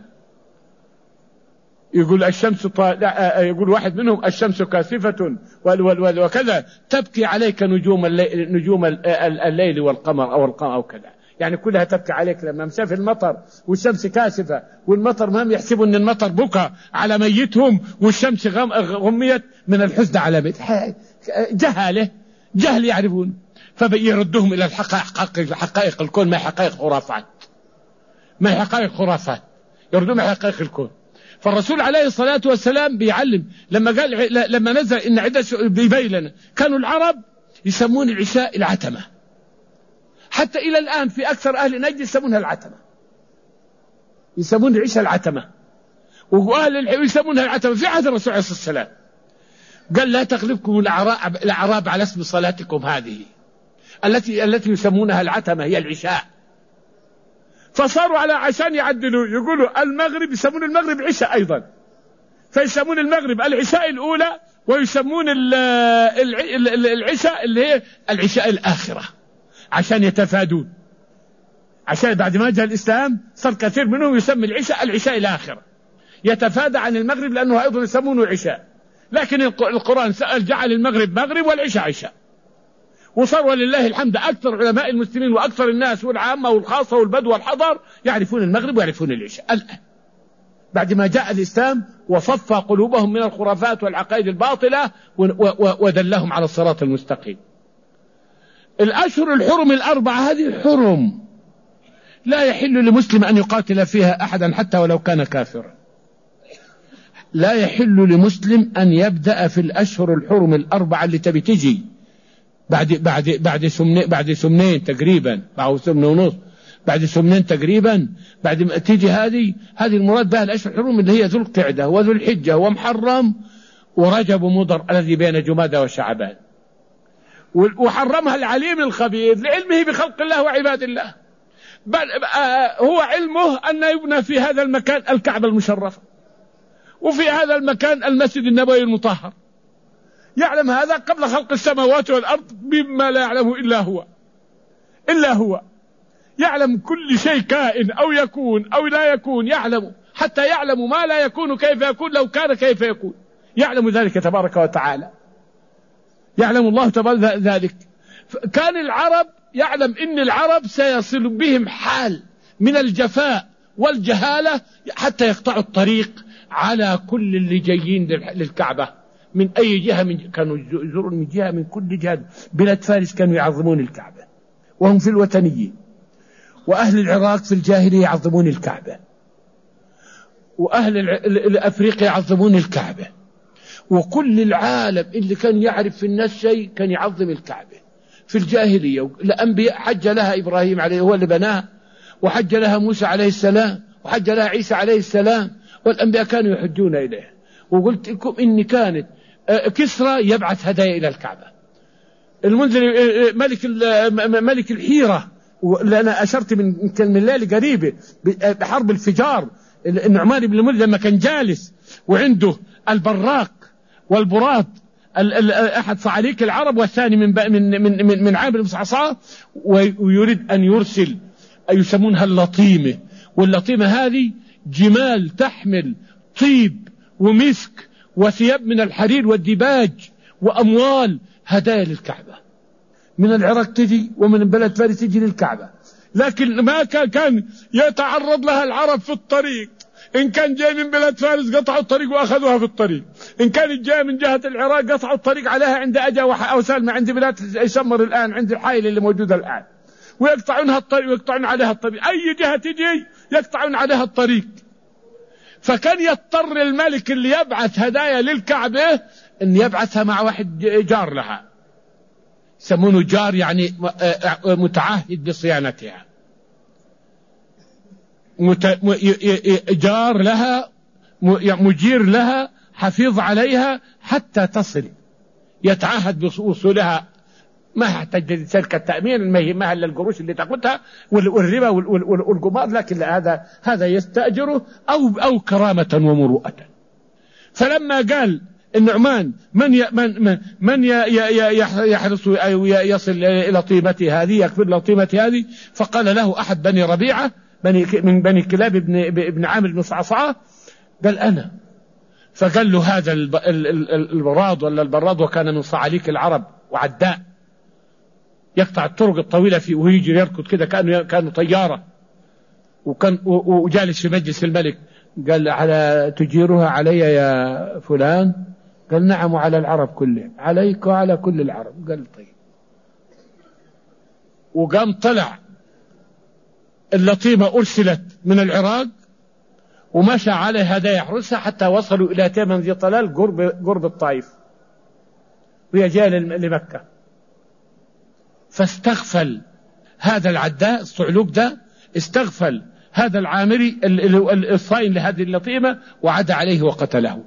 يقول الشمس طال... يقول واحد منهم الشمس كاسفة وكذا تبكي عليك نجوم الليل, نجوم الليل والقمر أو القمر أو كذا، يعني كلها تبكي عليك لما مسافر المطر والشمس كاسفة والمطر ما هم يحسبوا أن المطر بكى على ميتهم والشمس غم... غميت من الحزن على ميت. جهله جهل يعرفون، فيردهم إلى الحقائق، حقائق الكون ما حقائق خرافات، ما حقائق خرافات، يردهم إلى حقائق الكون. فالرسول عليه الصلاة والسلام بيعلم لما قال لما نزل إن عدة بيبين لنا كانوا العرب يسمون العشاء العتمة، حتى إلى الآن في أكثر أهل نجد يسمونها العتمة، يسمون العشاء العتمة، وأهل الحي يسمونها العتمة في عهد الرسول عليه الصلاة والسلام. قال لا تغلبكم الأعراب على اسم صلاتكم هذه التي التي يسمونها العتمة هي العشاء. فصاروا على عشان يعدلوا يقولوا المغرب، يسمون المغرب عشاء أيضا، فيسمون المغرب العشاء الأولى، ويسمون العشاء اللي هي العشاء الآخرة، عشان يتفادون. عشان بعد ما جاء الإسلام صار كثير منهم يسمي العشاء العشاء الآخرة، يتفادى عن المغرب لأنه أيضا يسمونه عشاء. لكن القرآن جعل المغرب مغرب والعشاء عشاء، وصار ولله الحمد أكثر علماء المسلمين وأكثر الناس والعامة والخاصة والبدو والحضر يعرفون المغرب ويعرفون العشاء الآن، بعد ما جاء الإسلام وصفى قلوبهم من الخرافات والعقائد الباطلة ودلهم على الصراط المستقيم. الأشهر الحرم الأربعة هذه حرم، لا يحل لمسلم أن يقاتل فيها أحدا حتى ولو كان كافرا. لا يحل لمسلم أن يبدأ في الأشهر الحرم الأربعة اللي تبي تجي بعد بعد بعد سمنين بعد سمنين تقريبا، أو سمن ونص، بعد سمنين تقريبا، بعد ما تيجي هذه هذه المراد بها الأشهر الحرم اللي هي ذو القعدة وذو الحجة ومحرم ورجب ومضر الذي بين جمادى وشعبان. وحرمها العليم الخبير لعلمه بخلق الله وعباد الله، بل هو علمه أن يبنى في هذا المكان الكعبة المشرفة، وفي هذا المكان المسجد النبوي المطهر. يعلم هذا قبل خلق السماوات والأرض بما لا يعلمه إلا هو إلا هو يعلم كل شيء كائن أو يكون أو لا يكون، يعلم حتى يعلم ما لا يكون كيف يكون لو كان كيف يكون، يعلم ذلك تبارك وتعالى، يعلم الله تبارك ذلك. كان العرب يعلم إن العرب سيصل بهم حال من الجفاء والجهالة حتى يقطعوا الطريق على كل اللي جايين للكعبة من أي جهة، من كانوا يزورون من جهة من كل جهة. بلاد فارس كانوا يعظمون الكعبة وهم في الوثنيين، وأهل العراق في الجاهلية يعظمون الكعبة، وأهل أفريقيا يعظمون الكعبة، وكل العالم اللي كان يعرف في الناس شيء كان يعظم الكعبة في الجاهلية. الأنبياء حج لها إبراهيم عليه هو اللي بناها، وحج لها موسى عليه السلام، وحج لها عيسى عليه السلام، والأنبياء كانوا يحجون إليه. وقلت لكم إن كانت كسرى يبعث هدايا إلى الكعبة، المنذر ملك ملك الحيرة اللي أنا أشرت من كلمة الليل قريبة بحرب الفجار، النعمان بن المنذر لما كان جالس وعنده البراق والبراد أحد صعاليك العرب والثاني من من من من عامر بن صعصعة، ويريد أن يرسل يسمونها اللطيمة، واللطيمة هذه جمال تحمل طيب ومسك وثياب من الحرير والديباج وأموال هدايا للكعبة، من العراق تجي ومن بلد فارس تجي للكعبة. لكن ما كان يتعرض لها العرب في الطريق، إن كان جاي من بلاد فارس قطعوا الطريق وأخذوها في الطريق، إن كان جاي من جهة العراق قطعوا الطريق عليها عند أجا أو سالمة عند بلاد يسمر الآن، عند الحائل اللي موجودة الآن، ويقطعونها الطريق ويقطعون عليها الطريق، أي جهة تجي يقطعون عليها الطريق. فكان يضطر الملك اللي يبعث هدايا للكعبة أن يبعثها مع واحد جار لها، يسمونه جار يعني متعهد بصيانتها، جار لها مجير لها حفيظ عليها حتى تصل، يتعهد بوصولها، ما يحتاج شركة تأمين ما يهمها إلا القروش اللي تاخذها والربا والقمار، لكن هذا هذا يستأجره أو أو كرامة ومروءة. فلما قال النعمان من ي من من, من ي ي يحرص أو يصل إلى طيبته هذه، يكفر له طيبته هذه، فقال له أحد بني ربيعة بني من بني كلاب ابن ابن عامر بن صعصعة، قال أنا. فقال له هذا البراد ولا البراد، وكان من صعاليك العرب وعداء يقطع الطرق الطويلة فيه ويجي يركض كده كانوا كانوا طيارة، وكان وجالس في مجلس الملك. قال على تجيرها علي يا فلان؟ قال نعم، وعلى العرب كلهم، عليك وعلى كل العرب. قال طيب. وقام طلع اللطيمة أرسلت من العراق ومشى عليه هدايا يحرسها حتى وصلوا إلى تيمن ذي طلال قرب قرب الطائف، وهي جاية لمكة. فاستغفل هذا العداء الصعلوك ده، استغفل هذا العامري الصائن لهذه اللطيمة وعدى عليه وقتله.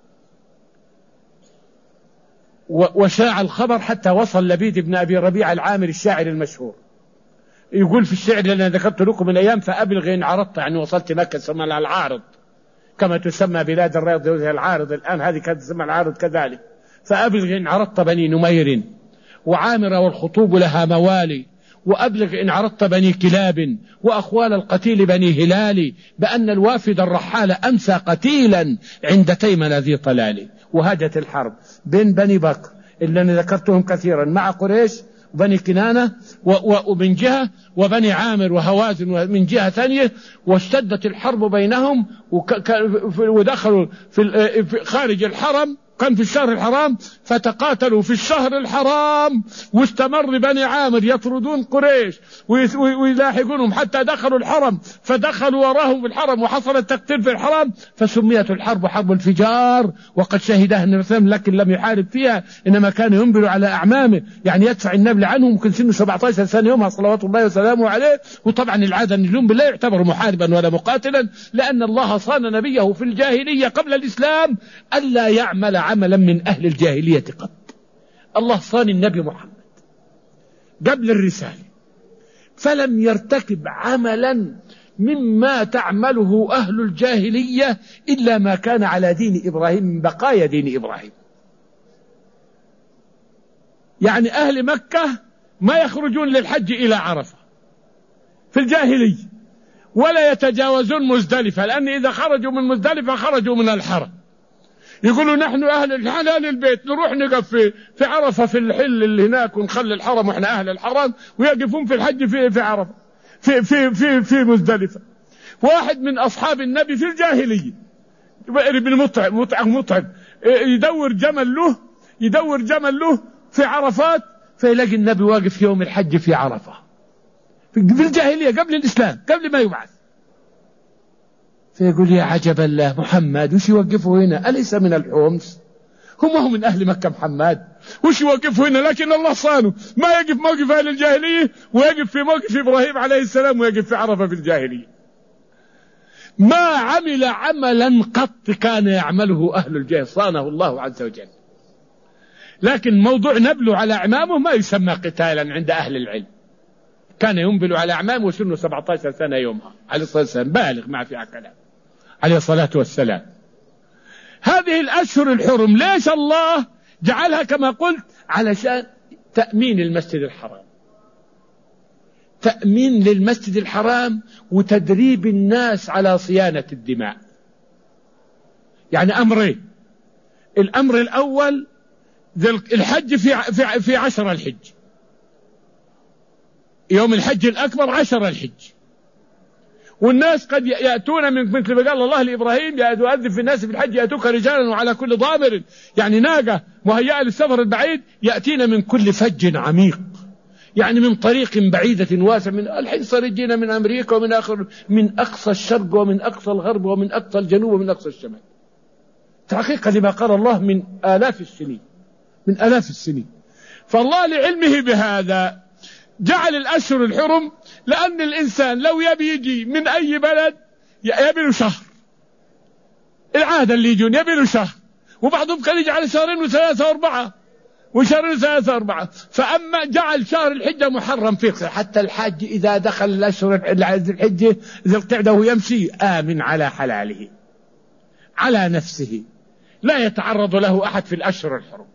وشاع الخبر حتى وصل لبيد بن أبي ربيعة العامري الشاعر المشهور، يقول في الشعر اللي أنا ذكرت لكم من أيام: فأبلغ إن عرضت، يعني وصلت مكة ثم العارض، كما تسمى بلاد الرياض العارض الآن، هذه كانت تسمى العارض كذلك. فأبلغ إن عرضت بني نمير وعامر والخطوب لها موالي، وأبلغ إن عرضت بني كلاب وأخوال القتيل بني هلال، بأن الوافد الرحال أمسى قتيلا عند تيمن ذي طلال. وهاجت الحرب بين بني بكر اللي أنا ذكرتهم كثيرا مع قريش وبني كنانة ومن جهة، وبني عامر وهوازن من جهة ثانية، واشتدت الحرب بينهم ودخلوا في خارج الحرم، كان في الشهر الحرام، فتقاتلوا في الشهر الحرام، واستمر بني عامر يطردون قريش ويلاحقونهم حتى دخلوا الحرم، فدخلوا وراهم في الحرم وحصل التقتيل في الحرم، فسميت الحرب حرب الفجار. وقد شهدها النبي صلى الله عليه وسلم، لكن لم يحارب فيها، إنما كان ينبل على أعمامه، يعني يدفع النبل عنهم، ممكن سنه سبعة عشر سنة يومها صلوات الله وسلامه عليه. وطبعا العادة أن اليوم بالله يعتبر محاربا ولا مقاتلا، لأن الله صان نبيه في الجاهلية قبل الإسلام ألا يعمل عملا من أهل الجاهلية قط. الله صان النبي محمد قبل الرسالة، فلم يرتكب عملا مما تعمله أهل الجاهلية إلا ما كان على دين إبراهيم من بقايا دين إبراهيم. يعني أهل مكة ما يخرجون للحج إلى عرفة في الجاهلية، ولا يتجاوزون مزدلفة، لأن إذا خرجوا من مزدلفة خرجوا من الحرم. يقولوا نحن أهل الحلال البيت، نروح نقف في, في عرفة في الحل اللي هناك ونخلي الحرم وإحنا أهل الحرم، ويقفون في الحج في, في عرفة في, في, في, في مزدلفة. واحد من أصحاب النبي في الجاهلية ابن مطعم مطعم مطعم يدور جمل له يدور جمل له في عرفات، فيلاقي النبي واقف يوم الحج في عرفة في الجاهلية قبل الإسلام، قبل ما يبعث. فيقول يا عجب الله، محمد وش يوقفه هنا؟ أليس من الحومس؟ هم هم من أهل مكة محمد، وش يوقفه هنا؟ لكن الله صانه، ما يقف موقف أهل الجاهلية ويقف في موقف إبراهيم عليه السلام ويقف في عرفة في الجاهلية. ما عمل عملا قط كان يعمله أهل الجاهلية، صانه الله عز وجل. لكن موضوع نبله على أعمامه ما يسمى قتالا عند أهل العلم. كان ينبل على أعمامه وسنه سبعة عشر سنة يومها عليه الصلاة والسلام، بالغ ما فيها كلام عليه الصلاة والسلام. هذه الأشهر الحرم ليش الله جعلها كما قلت؟ علشان تأمين المسجد الحرام، تأمين للمسجد الحرام وتدريب الناس على صيانة الدماء. يعني أمرين، الأمر الأول الحج في في في عشر الحج، يوم الحج الأكبر عشر الحج، والناس قد يأتون من مثل ما قال الله لإبراهيم يؤذن في الناس بالحج يأتوك رجالا وعلى كل ضامر، يعني ناقة مهيئة للسفر البعيد، يأتين من كل فج عميق، يعني من طريق بعيدة واسع. من الحين صار يجينا من أمريكا ومن آخر، من أقصى الشرق ومن أقصى الغرب ومن أقصى الجنوب ومن أقصى الشمال، تحقيقا لما قال الله من آلاف السنين، من آلاف السنين. فالله لعلمه بهذا جعل الأشهر الحرم، لأن الإنسان لو يبي يجي من أي بلد يبي له شهر، العادة اللي يجون يبي له شهر، وبعضهم كان يجي على شهرين وثلاثة وأربعة وشهرين وثلاثة وأربعة. فأما جعل شهر الحجة محرم فيه، حتى الحاج إذا دخل الأشهر الحجة ذي القعدة وهو يمشي آمن على حلاله على نفسه، لا يتعرض له أحد في الأشهر الحرم.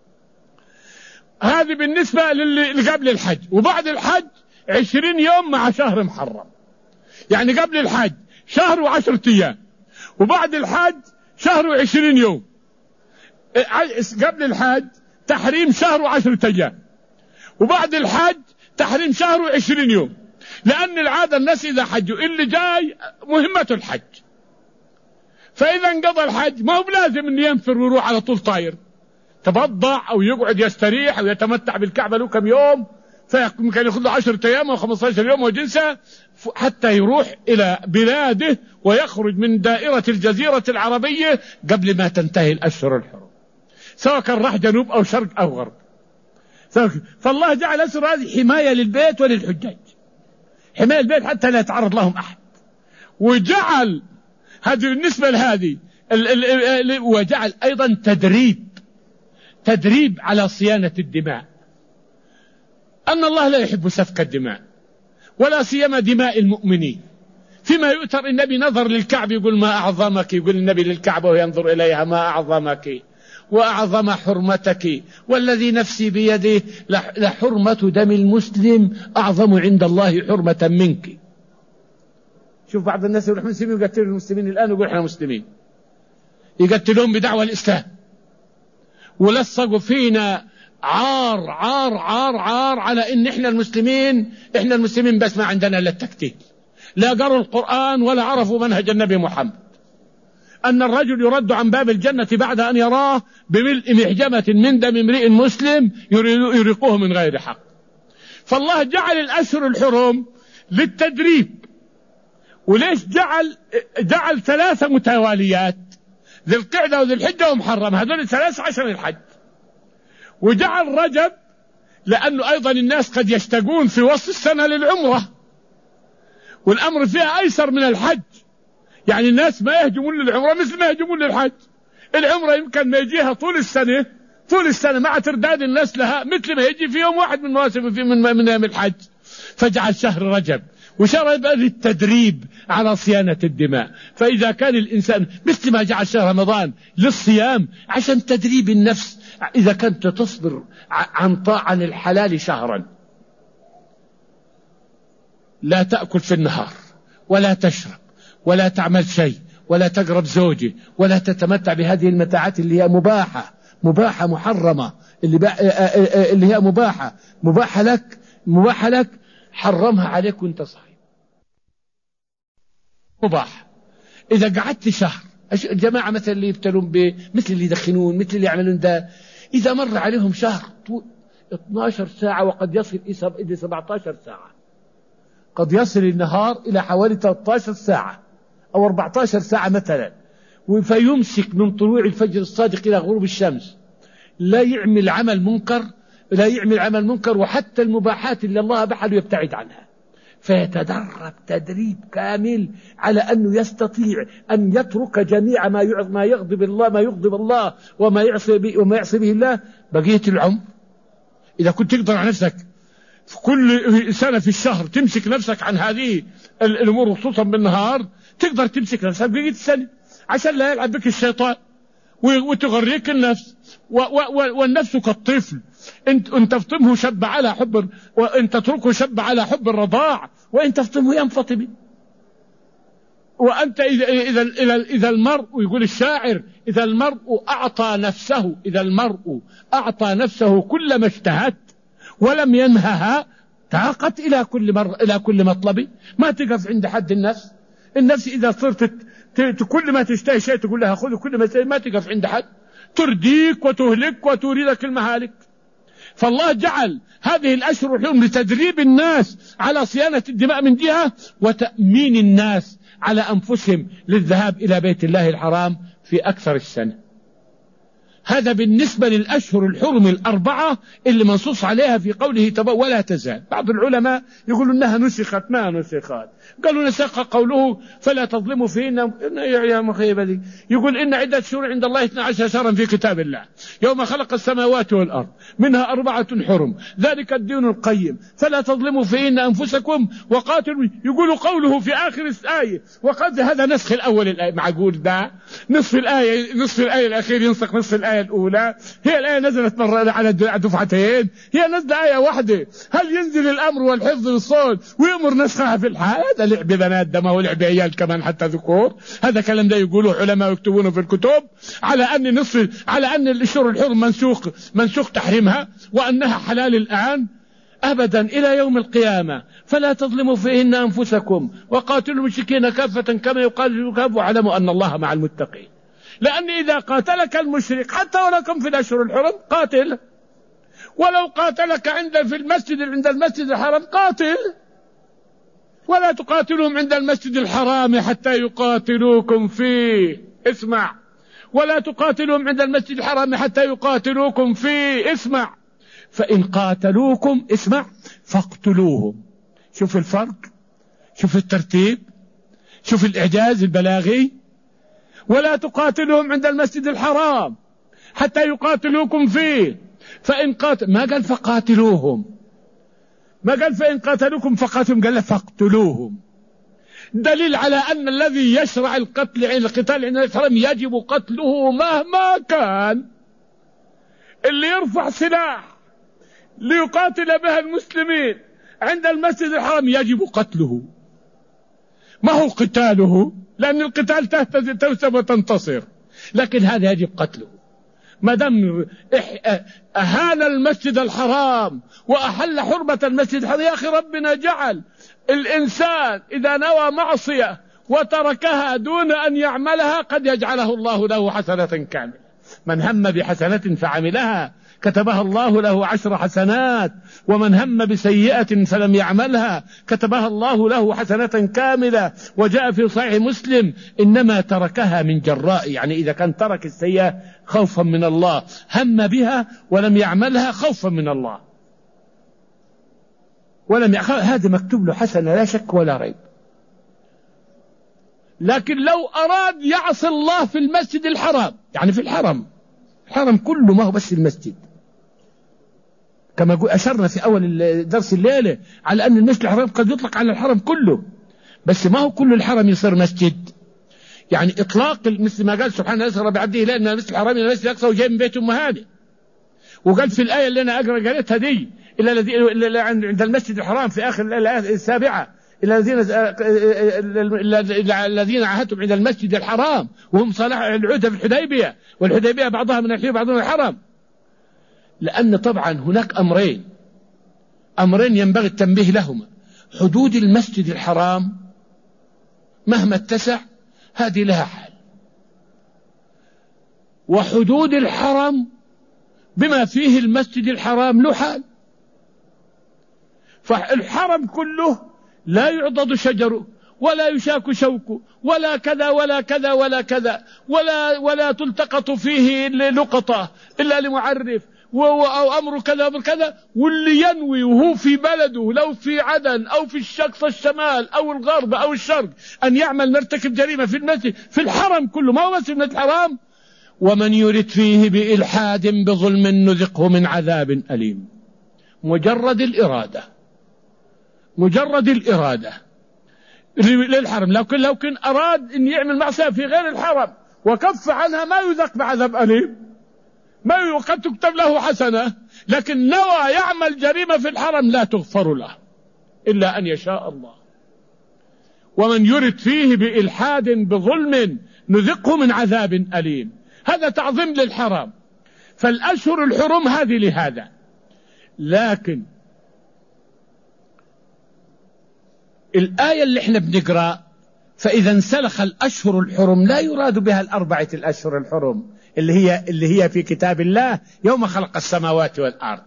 هذه بالنسبة للي قبل الحج. وبعد الحج عشرين يوم مع شهر محرم، يعني قبل الحج شهر وعشرة أيام، وبعد الحج شهر وعشرين يوم. قبل الحج تحريم شهر وعشرة أيام، وبعد الحج تحريم شهر وعشرين يوم، لأن العادة الناس إذا حجوا اللي جاي مهمته الحج، فإذا انقضى الحج ما هو بلازم أن ينفر ويروح على طول طاير، تبضع أو يقعد يستريح أو يتمتع بالكعبة له كم يوم، فممكن يأخذ له عشرة أيام أو خمسة عشر يوم وجنسة حتى يروح إلى بلاده ويخرج من دائرة الجزيرة العربية قبل ما تنتهي الأشهر الحرم، سواء كان راح جنوب أو شرق أو غرب. فالله جعل الأشهر هذه حماية للبيت وللحجاج، حماية البيت حتى لا يتعرض لهم أحد. وجعل هذه بالنسبة لهذه، وجعل أيضا تدريب تدريب على صيانة الدماء، أن الله لا يحب سفك الدماء ولا سيما دماء المؤمنين، فيما يؤثر النبي نظر للكعب يقول ما أعظمك، يقول النبي للكعبة وينظر إليها ما أعظمك وأعظم حرمتك، والذي نفسي بيده لحرمة دم المسلم أعظم عند الله حرمة منك. شوف بعض الناس يقول احنا مسلمين يقتلوا المسلمين الآن، يقول احنا مسلمين، يقتلون بدعوى الإسلام، ولصقوا فينا عار عار عار عار على إن احنا المسلمين احنا المسلمين بس ما عندنا إلا التكتيل، لا قروا القرآن ولا عرفوا منهج النبي محمد، أن الرجل يرد عن باب الجنة بعد أن يراه بملء محجمة من دم امرئ مسلم يريقوه من غير حق. فالله جعل الأشهر الحرم للتدريب. وليش جعل جعل ثلاثة متواليات، ذي القعدة وذي الحجة ومحرم، هذول ثلاثة عشر الحج. وجعل رجب لأنه أيضا الناس قد يشتاقون في وسط السنة للعمرة، والأمر فيها أيسر من الحج، يعني الناس ما يهجمون للعمرة مثل ما يهجمون للحج. العمرة يمكن ما يجيها طول السنة طول السنة مع ترداد الناس لها مثل ما يجي في يوم واحد من مواسم في من من أيام الحج. فجعل شهر رجب وشهر للتدريب على صيانة الدماء. فإذا كان الإنسان مثل ما جعل شهر رمضان للصيام عشان تدريب النفس، إذا كنت تصبر عن طاعة الحلال شهرا، لا تأكل في النهار ولا تشرب ولا تعمل شيء ولا تقرب زوجي ولا تتمتع بهذه المتاعات اللي هي مباحة مباحة محرمة، اللي, اللي هي مباحة مباحة لك مباحة لك حرمها عليك وانت صايم مباح. إذا قعدت شهر، الجماعة مثل اللي يبتلون مثل اللي يدخنون مثل اللي يعملون ده، إذا مر عليهم شهر اثنتي عشرة ساعة وقد يصل إلى سبعة عشر ساعة، قد يصل النهار إلى حوالي ثلاثة عشر ساعة أو أربعة عشر ساعة مثلا، فيمسك من طلوع الفجر الصادق إلى غروب الشمس، لا يعمل عمل منكر لا يعمل عمل منكر وحتى المباحات اللي الله بحله يبتعد عنها، فيتدرب تدريب كامل على أنه يستطيع أن يترك جميع ما ما يغضب الله ما يغضب الله وما يعصي به وما يعصي به الله بقية العمر. إذا كنت تقدر على نفسك في كل سنة في الشهر تمسك نفسك عن هذه الأمور خصوصا بالنهار، تقدر تمسك نفسك بقية السنة عشان لا يلعب بك الشيطان وتغريك النفس. والنفس كالطفل، انت انت تفطمه شب على حب، وانت تتركه شب على حب الرضاع، وانت تفطمه ينفطم. وانت اذا اذا اذا, إذا المرء، يقول الشاعر، اذا المرء اعطى نفسه اذا المرء اعطى نفسه كل ما اشتهت ولم ينهها تعاقت الى كل مر الى كل مطلب. ما تقف عند حد النفس. النفس اذا صرت كل ما تشتهي شيء تقول لها خذ، كل ما ما تقف عند حد، ترديك وتهلك وتريدك المهالك. فالله جعل هذه الأشهر الحرم لتدريب الناس على صيانة الدماء من جهة، وتأمين الناس على أنفسهم للذهاب إلى بيت الله الحرام في أكثر السنة. هذا بالنسبة للأشهر الحرم الأربعة اللي منصوص عليها في قوله تبارك ولا تزال. بعض العلماء يقولوا أنها نسخت، ما نسخت، قالوا نسخ قوله فلا تظلموا فيهن يا مخيبة دي. يقول إن عدة شهور عند الله اثنا عشر شهرا في كتاب الله يوم خلق السماوات والأرض منها أربعة حرم ذلك الدين القيم فلا تظلموا فيهن أنفسكم وقاتلوا. يقول قوله في آخر الآية وقد هذا نسخ الأول الآية. معقول ده نصف الآية نصف الآية الأخير ينسخ نصف الآية الأولى؟ هي الآية نزلت مرة على دفعتين، هي نزل آية واحدة. هل ينزل الأمر والحفظ للصوت ويأمر نسخها في الحال؟ هذا لعب بنات، ده ما هو لعب عيال كمان حتى ذكور. هذا كلام ده يقولوه علماء يكتبونه في الكتب على أن نصف على أن الأشهر الحرم منسوخ منسوخ تحريمها وأنها حلال الآن أبدا إلى يوم القيامة. فلا تظلموا فيهن أنفسكم وقاتلوا المشركين كافة كما يقاتلوا كافة واعلموا أن الله مع المتقين. لأن إذا قاتلك المشرك حتى ولو كان في الأشهر الحرم قاتل، ولو قاتلك عند في المسجد عند المسجد الحرام قاتل. ولا تقاتلهم عند المسجد الحرام حتى يقاتلوكم فيه. اسمع، ولا تقاتلهم عند المسجد الحرام حتى يقاتلوكم فيه. اسمع، فإن قاتلوكم اسمع فاقتلوهم. شوف الفرق، شوف الترتيب، شوف الإعجاز البلاغي. ولا تقاتلهم عند المسجد الحرام حتى يقاتلوكم فيه. فإن قاتل ما قال فقاتلوهم، ما قال فإن قاتلوكم فقاتلوهم، قال فاقتلوهم. دليل على أن الذي يشرع القتل عند القتال عند الحرم يجب قتله مهما كان. اللي يرفع سلاح ليقاتل بها المسلمين عند المسجد الحرام يجب قتله، ما هو قتاله، لأن القتال تهزم وتنتصر، لكن هذا يجب قتله. ما دام أهان المسجد الحرام وأحل حرمة المسجد الحرام، يا أخي ربنا جعل الإنسان إذا نوى معصية وتركها دون أن يعملها قد يجعله الله له حسنة كاملة. من هم بحسنة فعملها كتبها الله له عشر حسنات، ومن هم بسيئة فلم يعملها كتبها الله له حسنة كاملة. وجاء في صحيح مسلم إنما تركها من جراء، يعني إذا كان ترك السيئة خوفا من الله، هم بها ولم يعملها خوفا من الله ولم يعمل، هذا مكتوب له حسنة لا شك ولا ريب. لكن لو أراد يعصي الله في المسجد الحرام، يعني في الحرم، الحرم كله ما هو بس المسجد، كما أشرنا في أول درس الليلة على أن المسجد الحرام قد يطلق على الحرم كله، بس ما هو كل الحرم يصير مسجد. يعني إطلاق مثل ما قال سبحانه أسرى بعبده لأن المسجد الحرام إلى المسجد الأقصى وجاي من بيت أم هاني. وقال في الآية اللي أنا أقرأ قريتها دي إلا الذين عند المسجد الحرام في آخر الآية السابعة إلا الذين الذين عاهدتم عند المسجد الحرام وهم صالح العهد في الحديبية، والحديبية بعضها من الحليب بعضها من الحرم. لأن طبعا هناك أمرين أمرين ينبغي التنبيه لهما. حدود المسجد الحرام مهما اتسع هذه لها حال، وحدود الحرم بما فيه المسجد الحرام له حال. فالحرم كله لا يعضد شجره ولا يشاك شوكه ولا كذا ولا كذا ولا كذا ولا ولا تلتقط فيه لقطة إلا لمعرف أو أمر كذا أمر كذا. واللي ينوي وهو في بلده لو في عدن أو في الشقص الشمال أو الغرب أو الشرق أن يعمل مرتكب جريمة في المسجد في الحرم كله، ما هو بس في الحرام. ومن يرد فيه بإلحاد بظلم نذقه من عذاب أليم. مجرد الإرادة مجرد الإرادة للحرم، لو كن لو كن أراد أن يعمل معصية في غير الحرم وكف عنها ما يذق بعذاب أليم، ما قد تكتب له حسنة، لكن نوى يعمل جريمة في الحرم لا تغفر له إلا أن يشاء الله. ومن يرد فيه بإلحاد بظلم نذقه من عذاب أليم. هذا تعظيم للحرم. فالأشهر الحرم هذه لهذا. لكن الآية اللي احنا بنقرأ فإذا انسلخ الأشهر الحرم لا يراد بها الأربعة الأشهر الحرم اللي هي اللي هي في كتاب الله يوم خلق السماوات والأرض.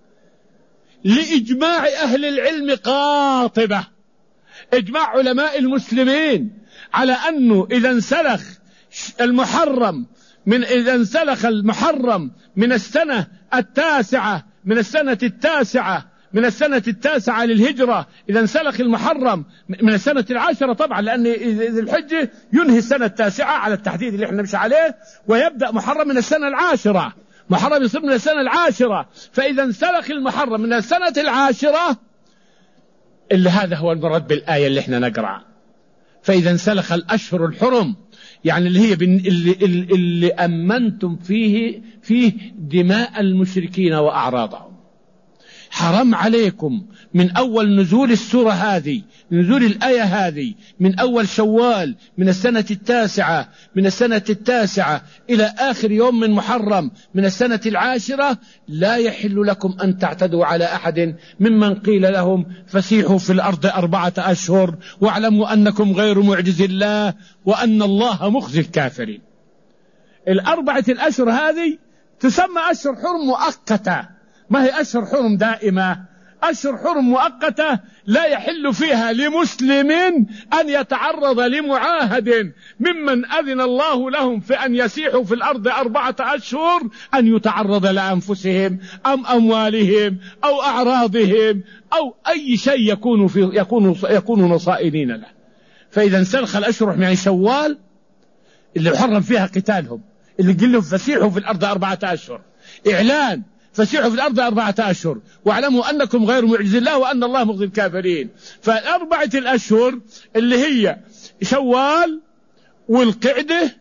لإجماع أهل العلم قاطبة، إجماع علماء المسلمين على أنه إذا انسلخ المحرم من إذا انسلخ المحرم من السنة التاسعة من السنة التاسعة من السنة التاسعة للهجرة، إذا انسلخ المحرم من السنة العاشرة طبعا، لأن الحجة ينهي السنة التاسعة على التحديد اللي احنا نمشي عليه، ويبدأ محرم من السنة العاشرة، محرم يصير من السنة العاشرة. فإذا انسلخ المحرم من السنة العاشرة اللي هذا هو المراد بالآية اللي احنا نقرأ. فإذا انسلخ الأشهر الحرم يعني اللي هي اللي, اللي أمنتم فيه فيه دماء المشركين وأعراضهم. حرام عليكم من أول نزول السورة هذه، نزول الآية هذه من أول شوال من السنة التاسعة من السنة التاسعة إلى آخر يوم من محرم من السنة العاشرة، لا يحل لكم أن تعتدوا على أحد ممن قيل لهم فسيحوا في الأرض أربعة أشهر واعلموا أنكم غير معجز الله وأن الله مخزي الكافرين. الأربعة الأشهر هذه تسمى أشهر حرم مؤقتة، ما هي أشهر حرم دائمة. أشهر حرم مؤقتة لا يحل فيها لمسلم أن يتعرض لمعاهد ممن أذن الله لهم في أن يسيحوا في الأرض أربعة أشهر أن يتعرض لأنفسهم أم أموالهم أو أعراضهم أو أي شيء يكون في يكون يكونوا نصائلين له. فإذا انسلخ الأشهر يعني شوال اللي يحرم فيها قتالهم، اللي قل لهم فسيحوا في الأرض أربعة أشهر، إعلان فسيحوا في الأرض أربعة أشهر واعلموا أنكم غير معجز الله وأن الله مخزي الكافرين. فالأربعة الأشهر اللي هي شوال والقعدة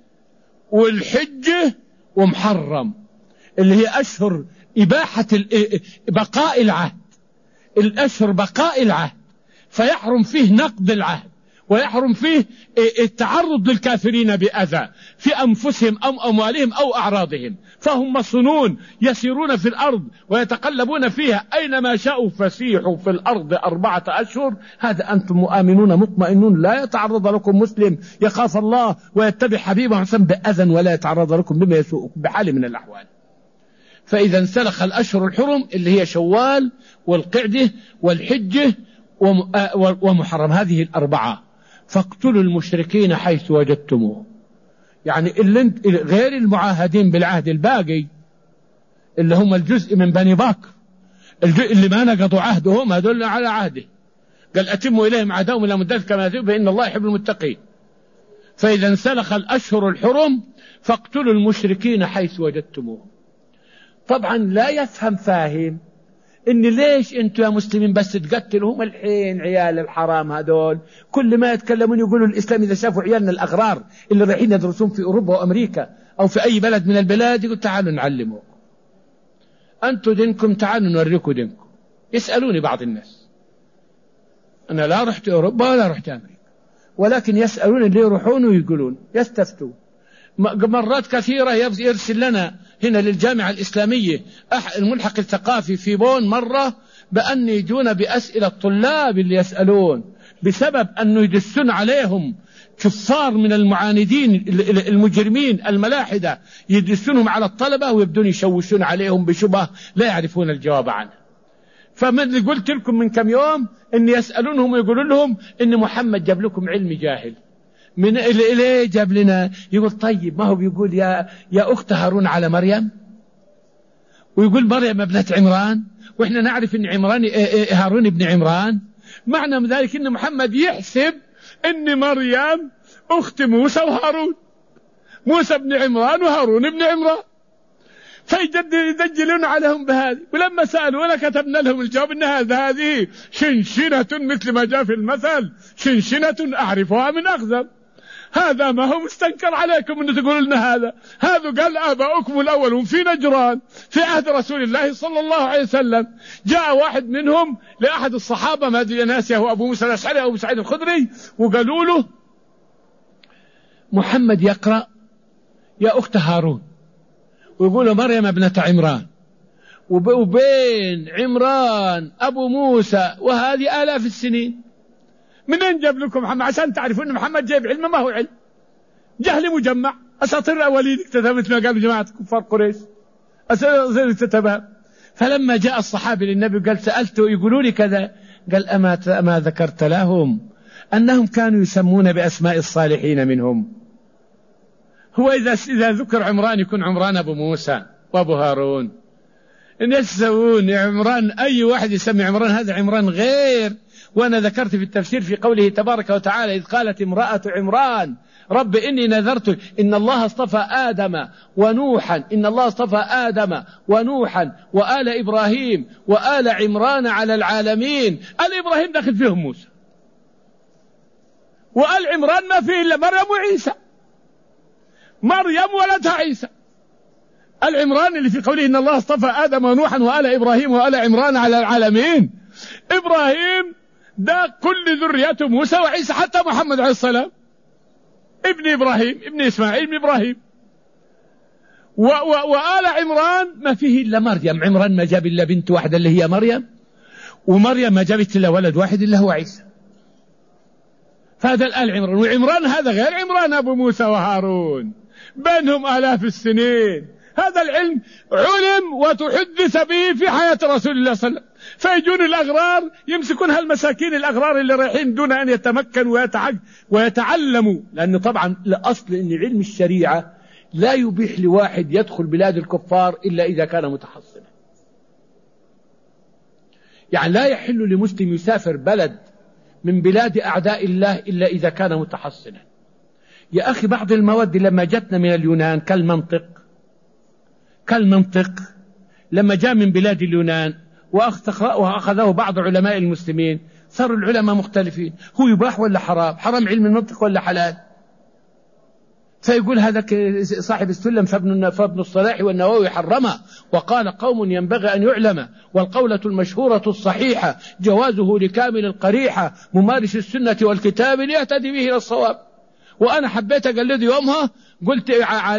والحجة ومحرم، اللي هي أشهر إباحة بقاء العهد، الأشهر بقاء العهد، فيحرم فيه نقض العهد، ويحرم فيه التعرض للكافرين بأذى في أنفسهم أو أموالهم أو أعراضهم. فهم مصنون يسيرون في الأرض ويتقلبون فيها أينما شاءوا، فسيحوا في الأرض أربعة أشهر. هذا أنتم مؤمنون مطمئنون، لا يتعرض لكم مسلم يخاف الله ويتبع حبيبه حسن بأذى، ولا يتعرض لكم بما يسوءكم بحال من الأحوال. فإذا انسلخ الأشهر الحرم اللي هي شوال والقعدة والحجة ومحرم، هذه الأربعة، فاقتلوا المشركين حيث وجدتموه. يعني اللي غير المعاهدين بالعهد الباقي اللي هم الجزء من بني بكر، الجزء اللي ما نقضوا عهدهم هذول على عهده، قال أتموا إليهم عهدهم إلى مدة كما يتم، فإن الله يحب المتقين. فإذا انسلخ الأشهر الحرم فاقتلوا المشركين حيث وجدتموه. طبعا لا يفهم فاهم إن ليش أنتوا يا مسلمين بس تقتلهم الحين عيال الحرام هذول، كل ما يتكلمون يقولوا الإسلام إذا شافوا عيالنا الأغرار اللي رايحين يدرسون في أوروبا وأمريكا أو في أي بلد من البلاد يقول تعالوا نعلموكم، أنتوا دينكم تعالوا نوريكم دينكم. يسألوني بعض الناس، أنا لا رحت أوروبا ولا رحت أمريكا، ولكن يسألون اللي يروحون ويقولون يستفتون. مرات كثيرة يرسل لنا هنا للجامعة الإسلامية الملحق الثقافي في بون مرة بأن يجون بأسئلة الطلاب اللي يسألون، بسبب أنه يدسون عليهم كفار من المعاندين المجرمين الملاحدة، يدسونهم على الطلبة ويبدون يشوشون عليهم بشبه لا يعرفون الجواب عنه. فمن قلت لكم من كم يوم أن يسألونهم ويقولون لهم إن محمد جاب لكم علم جاهل. من إليه جاب لنا؟ يقول طيب ما هو بيقول يا يا أخت هارون على مريم، ويقول مريم ابنة عمران، وإحنا نعرف إن عمران هارون ابن عمران. معنى من ذلك إن محمد يحسب إن مريم أخت موسى وهارون، موسى ابن عمران وهارون ابن عمران، فيدجلون عليهم بهذه. ولما سألونا كتبنا لهم الجواب إن هذا هذه شنشنة مثل ما جاء في المثل، شنشنة أعرفها من أخزب. هذا ما هو مستنكر عليكم أن تقولوا لنا هذا. هذا قال آباؤكم الأولون في نجران في عهد رسول الله صلى الله عليه وسلم. جاء واحد منهم لأحد الصحابة ما أدري ناسيه هو أبو موسى الأشعري أو أبو سعيد الخدري، وقالوا له محمد يقرأ يا أخت هارون، ويقولوا مريم ابنة عمران، وبين عمران أبو موسى وهذه آلاف السنين. من أين جاب لكم محمد؟ عشان تعرفوا أن محمد جايب علم ما هو علم، جهل مجمع، أساطير الأولين اكتتبها مثل ما قالوا جماعة كفار قريش، أساطير اكتتبها. فلما جاء الصحابي للنبي قال سألته يقولوا لي كذا، قال أما أما ذكرت لهم أنهم كانوا يسمون بأسماء الصالحين منهم؟ هو إذا إذا ذكر عمران يكون عمران أبو موسى وأبو هارون. الناس يسوون عمران، أي واحد يسمي عمران هذا عمران غير. وأنا ذكرت في التفسير في قوله تبارك وتعالى إذ قالت امرأة عمران رب إني نذرت، إن الله اصطفى آدم ونوحا، إن الله اصطفى آدم ونوحا وآل إبراهيم وآل عمران على العالمين. آل إبراهيم داخل فيهم موسى، وآل عمران ما فيه إلا مريم وعيسى، مريم ولدها عيسى. آل عمران اللي في قوله إن الله اصطفى آدم ونوحا وآل إبراهيم وآل عمران على العالمين، إبراهيم ده كل ذريته موسى وعيسى، حتى محمد عليه السلام ابن إبراهيم ابن إسماعيل ابن إبراهيم. و و وآل عمران ما فيه إلا مريم. عمران ما جاب إلا بنت واحدة اللي هي مريم، ومريم ما جابت إلا ولد واحد اللي هو عيسى. فهذا الآل عمران. وعمران هذا غير عمران أبو موسى وهارون، بينهم آلاف السنين. هذا العلم علم وتحدث به في حياة رسول الله صلى الله عليه وسلم. فيجون الأغرار يمسكون هالمساكين الأغرار اللي رايحين دون أن يتمكنوا ويتعلموا، لأنه طبعا لأصل أن علم الشريعة لا يبيح لواحد يدخل بلاد الكفار إلا إذا كان متحصنا. يعني لا يحل لمسلم يسافر بلد من بلاد أعداء الله إلا إذا كان متحصنا. يا أخي بعض المواد لما جتنا من اليونان كالمنطق كالمنطق لما جاء من بلاد اليونان وأخذه بعض علماء المسلمين صاروا العلماء مختلفين، هو يباح ولا حرام، حرام علم المنطق ولا حلال. فيقول هذا صاحب السلم فابن, فابن الصلاح والنووي حرمه، وقال قوم ينبغي أن يعلم، والقولة المشهورة الصحيحة جوازه لكامل القريحة ممارس السنة والكتاب ليهتدي به إلى الصواب. وأنا حبيت أقلد يومها، قلت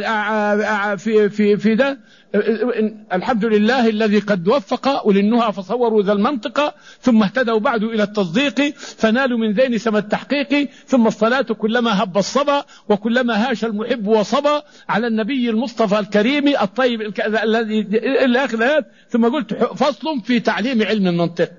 في في في ده الحمد لله الذي قد وفق أولي النهى فصوروا ذا المنطق ثم اهتدوا بعد إلى التصديق فنالوا من ذين سما التحقيق. ثم الصلاة كلما هب الصبا وكلما هاش المحب وصبا على النبي المصطفى الكريم الطيب الذي الآخر. ثم قلت فصل في تعليم علم المنطق،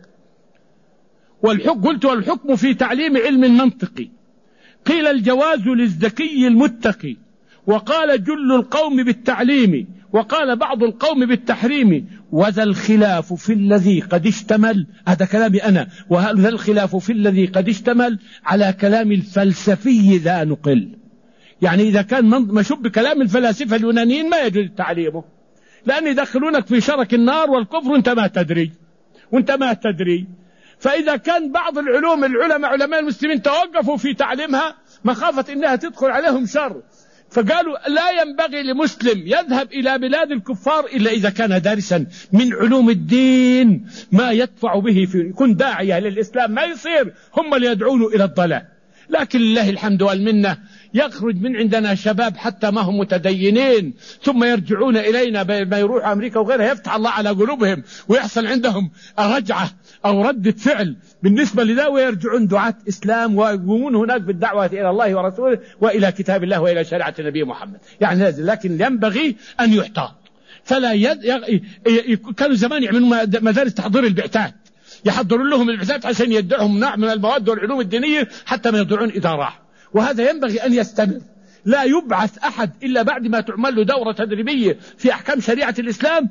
والحكم قلت والحكم في تعليم علم المنطق قيل الجواز للذكي المتقي، وقال جل القوم بالتعليم، وقال بعض القوم بالتحريم، وذا الخلاف في الذي قد اشتمل، هذا كلامي أنا، وهذا الخلاف في الذي قد اشتمل على كلام الفلسفي ذا نقل. يعني إذا كان مشوب بكلام الفلاسفة اليونانيين ما يجوز تعليمه، لأن يدخلونك في شرك النار والكفر وانت ما تدري وانت ما تدري. فإذا كان بعض العلوم العلماء علماء المسلمين توقفوا في تعليمها مخافة إنها تدخل عليهم شر، فقالوا لا ينبغي لمسلم يذهب إلى بلاد الكفار إلا إذا كان دارسا من علوم الدين ما يدفع به في يكون داعية للإسلام، ما يصير هم اللي يدعونه إلى الضلال. لكن لله الحمد والمنة يخرج من عندنا شباب حتى ما هم متدينين ثم يرجعون إلينا ما يروحوا أمريكا وغيرها، يفتح الله على قلوبهم ويحصل عندهم رجعة أو ردة فعل بالنسبة لذا، ويرجعون دعاة إسلام ويقومون هناك بالدعوة إلى الله ورسوله وإلى كتاب الله وإلى شريعة النبي محمد. يعني لكن ينبغي أن يحتاط. فلا يد... ي... كانوا زمان يعملوا مدارس تحضير البعثات، يحضرون لهم البعثات عشان يدعهم نوع من المواد والعلوم الدينية حتى ما يضيعون إذا راح. وهذا ينبغي أن يستمر، لا يبعث أحد إلا بعد ما تعمل له دورة تدريبية في أحكام شريعة الإسلام،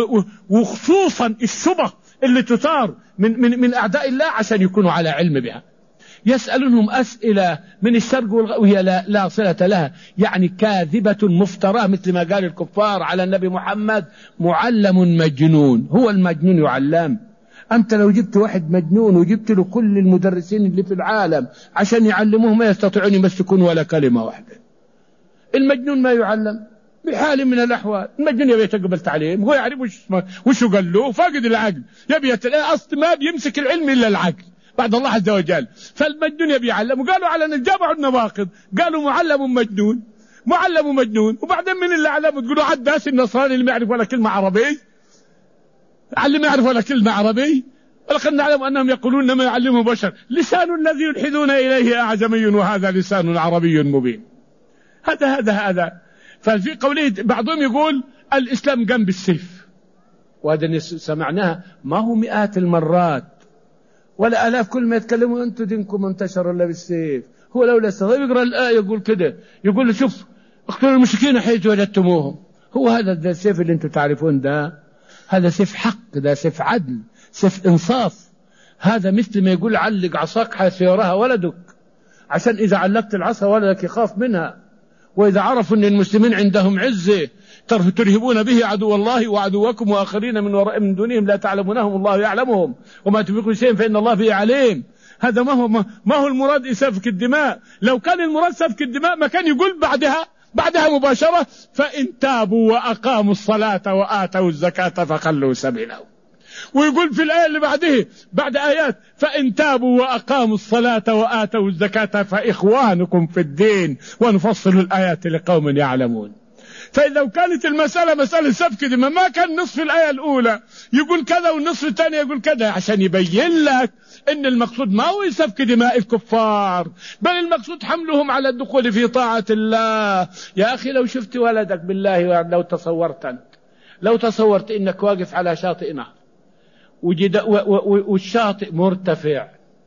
وخصوصا الشبه اللي تثار من, من, من أعداء الله عشان يكونوا على علم بها. يسألونهم أسئلة من الشرق والغرب وهي لا, لا صلة لها، يعني كاذبة مفتراه، مثل ما قال الكفار على النبي محمد معلم مجنون. هو المجنون يعلم؟ أنت لو جبت واحد مجنون وجبت له كل المدرسين اللي في العالم عشان يعلموه ما يستطيعون يمسكون ولا كلمة واحدة. المجنون ما يعلم بحال من الأحوال. المجنون يبي يتقبل تعليم، هو يعرف وش وش قال له، فاقد العقل، يبي أصل ما بيمسك العلم إلا العقل بعد الله عز وجل. فالمجنون يبي يعلم، وقالوا على الجامع النواقض قالوا معلم مجنون معلم مجنون. وبعدين من اللي علمه تقولوا عداس النصراني اللي ما يعرف ولا كلمة عربي، اللي ما يعرف ولا كلمة عربي. ولقد نعلم أنهم يقولون ما يعلمه بشر، لسان الذي يلحدون إليه أعجمي وهذا لسان عربي مبين. هذا هذا هذا ففي قوله بعضهم يقول الإسلام قام بالسيف، وهذا سمعناها ما هو مئات المرات ولا آلاف، كل ما يتكلموا أنتم دينكم انتشر إلا بالسيف. هو لولا استطاع يقرأ الآية يقول كده، يقول شوف اقتلوا المشركين حيث وجدتموهم. هو هذا السيف اللي أنتم تعرفون ده، هذا سيف حق، ده سيف عدل، سيف إنصاف. هذا مثل ما يقول علق عصاك حيث يراها ولدك، عشان إذا علقت العصا ولدك يخاف منها. وإذا عرفوا أن المسلمين عندهم عزة ترهبون به عدو الله وعدوكم وآخرين من وراء من دونهم لا تعلمونهم الله يعلمهم وما تنفقوا شيء فإن الله به عليم. هذا ما هو ما هو المراد سفك الدماء. لو كان المراد سفك الدماء ما كان يقول بعدها بعدها مباشرة فإن تابوا وأقاموا الصلاة وآتوا الزكاة فخلوا سبيلهم. ويقول في الآية اللي بعده بعد آيات فإن تابوا وأقاموا الصلاة وآتوا الزكاة فإخوانكم في الدين ونفصل الآيات لقوم يعلمون. فإذا كانت المسألة مسألة سفك دماء ما كان نصف الآية الأولى يقول كذا والنصف الثاني يقول كذا، عشان يبين لك إن المقصود ما هو سفك دماء الكفار، بل المقصود حملهم على الدخول في طاعة الله. يا أخي لو شفت ولدك بالله، لو تصورت أنت لو تصورت إنك واقف على شاطئ نهر والشاطئ مرتفع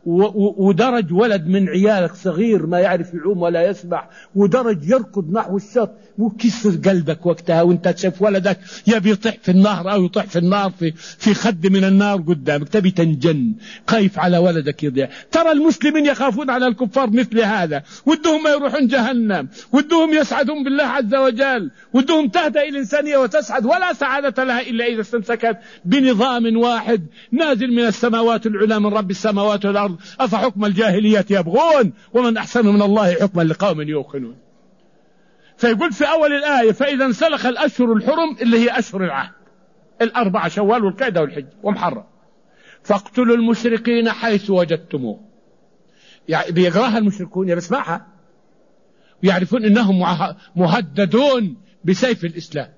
ودرج ولد من عيالك صغير ما يعرف يعوم ولا يسبح، ودرج يركض نحو الشط، وكسر قلبك وقتها وانت تشوف ولدك يبي يطيح في النهر او يطيح في النار في في خد من النار قدامك، تبي تنجن، خايف على ولدك يضيع. ترى المسلمين يخافون على الكفار مثل هذا، ودهم ما يروحون جهنم، ودهم يسعدون بالله عز وجل، ودهم تهدأ الإنسانية وتسعد، ولا سعادة لها إلا إذا استمسكت بنظام واحد نازل من السماوات العلى من رب السماوات والأرض. أفحكم الجاهلية يبغون ومن أحسن من الله حكما لقوم يوقنون. فيقول في أول الآية: فإذا انسلخ الأشهر الحرم اللي هي أشهر العهد الأربعة، شوال والقعدة والحج ومحرم، فاقتلوا المشركين حيث وجدتموه. يعني بيقراها المشركون يسمعها ويعرفون إنهم مهددون بسيف الإسلام،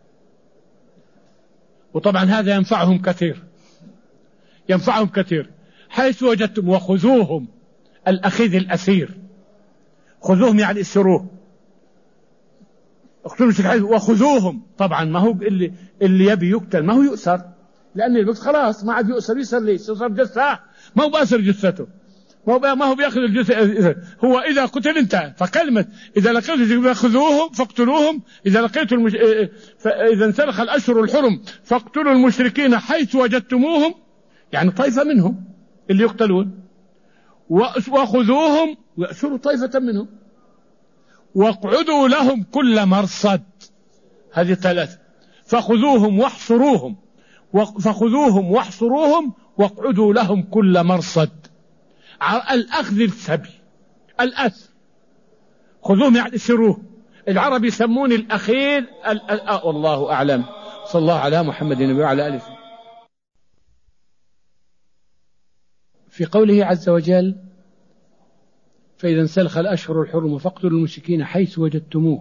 وطبعا هذا ينفعهم كثير، ينفعهم كثير. حيث وجدتم وخذوهم، الأخذ الأسير، خذوهم يعني اسروه، اقتلوا المشركين وخذوهم. طبعا ما هو اللي اللي يبي يقتل ما هو يؤسر، لأن الوقت خلاص ما عاد يؤسر. يؤسر ليش؟ يؤسر جثة، ما هو بأسر جثته، ما هو ما هو بياخذ الجثة. هو إذا قتل انتهى. فكلمة إذا لقيتم فخذوهم فاقتلوهم، إذا لقيتم المش... فإذا انسلخ الأشهر الحرم فاقتلوا المشركين حيث وجدتموهم، يعني طائفة منهم اللي يقتلون، وخذوهم وأسروا طائفة منهم، واقعدوا لهم كل مرصد. هذه ثلاثة: فخذوهم واحصروهم، فخذوهم واحصروهم واقعدوا لهم كل مرصد. الأخذ السبي، الأسر، خذوهم يعني اسروه. العرب يسمون الأخير ال... والله أعلم. صلى الله على محمد وعلى آله. في قوله عز وجل: فإذا انسلخ الأشهر الحرم فاقتلوا المشركين حيث وجدتموه،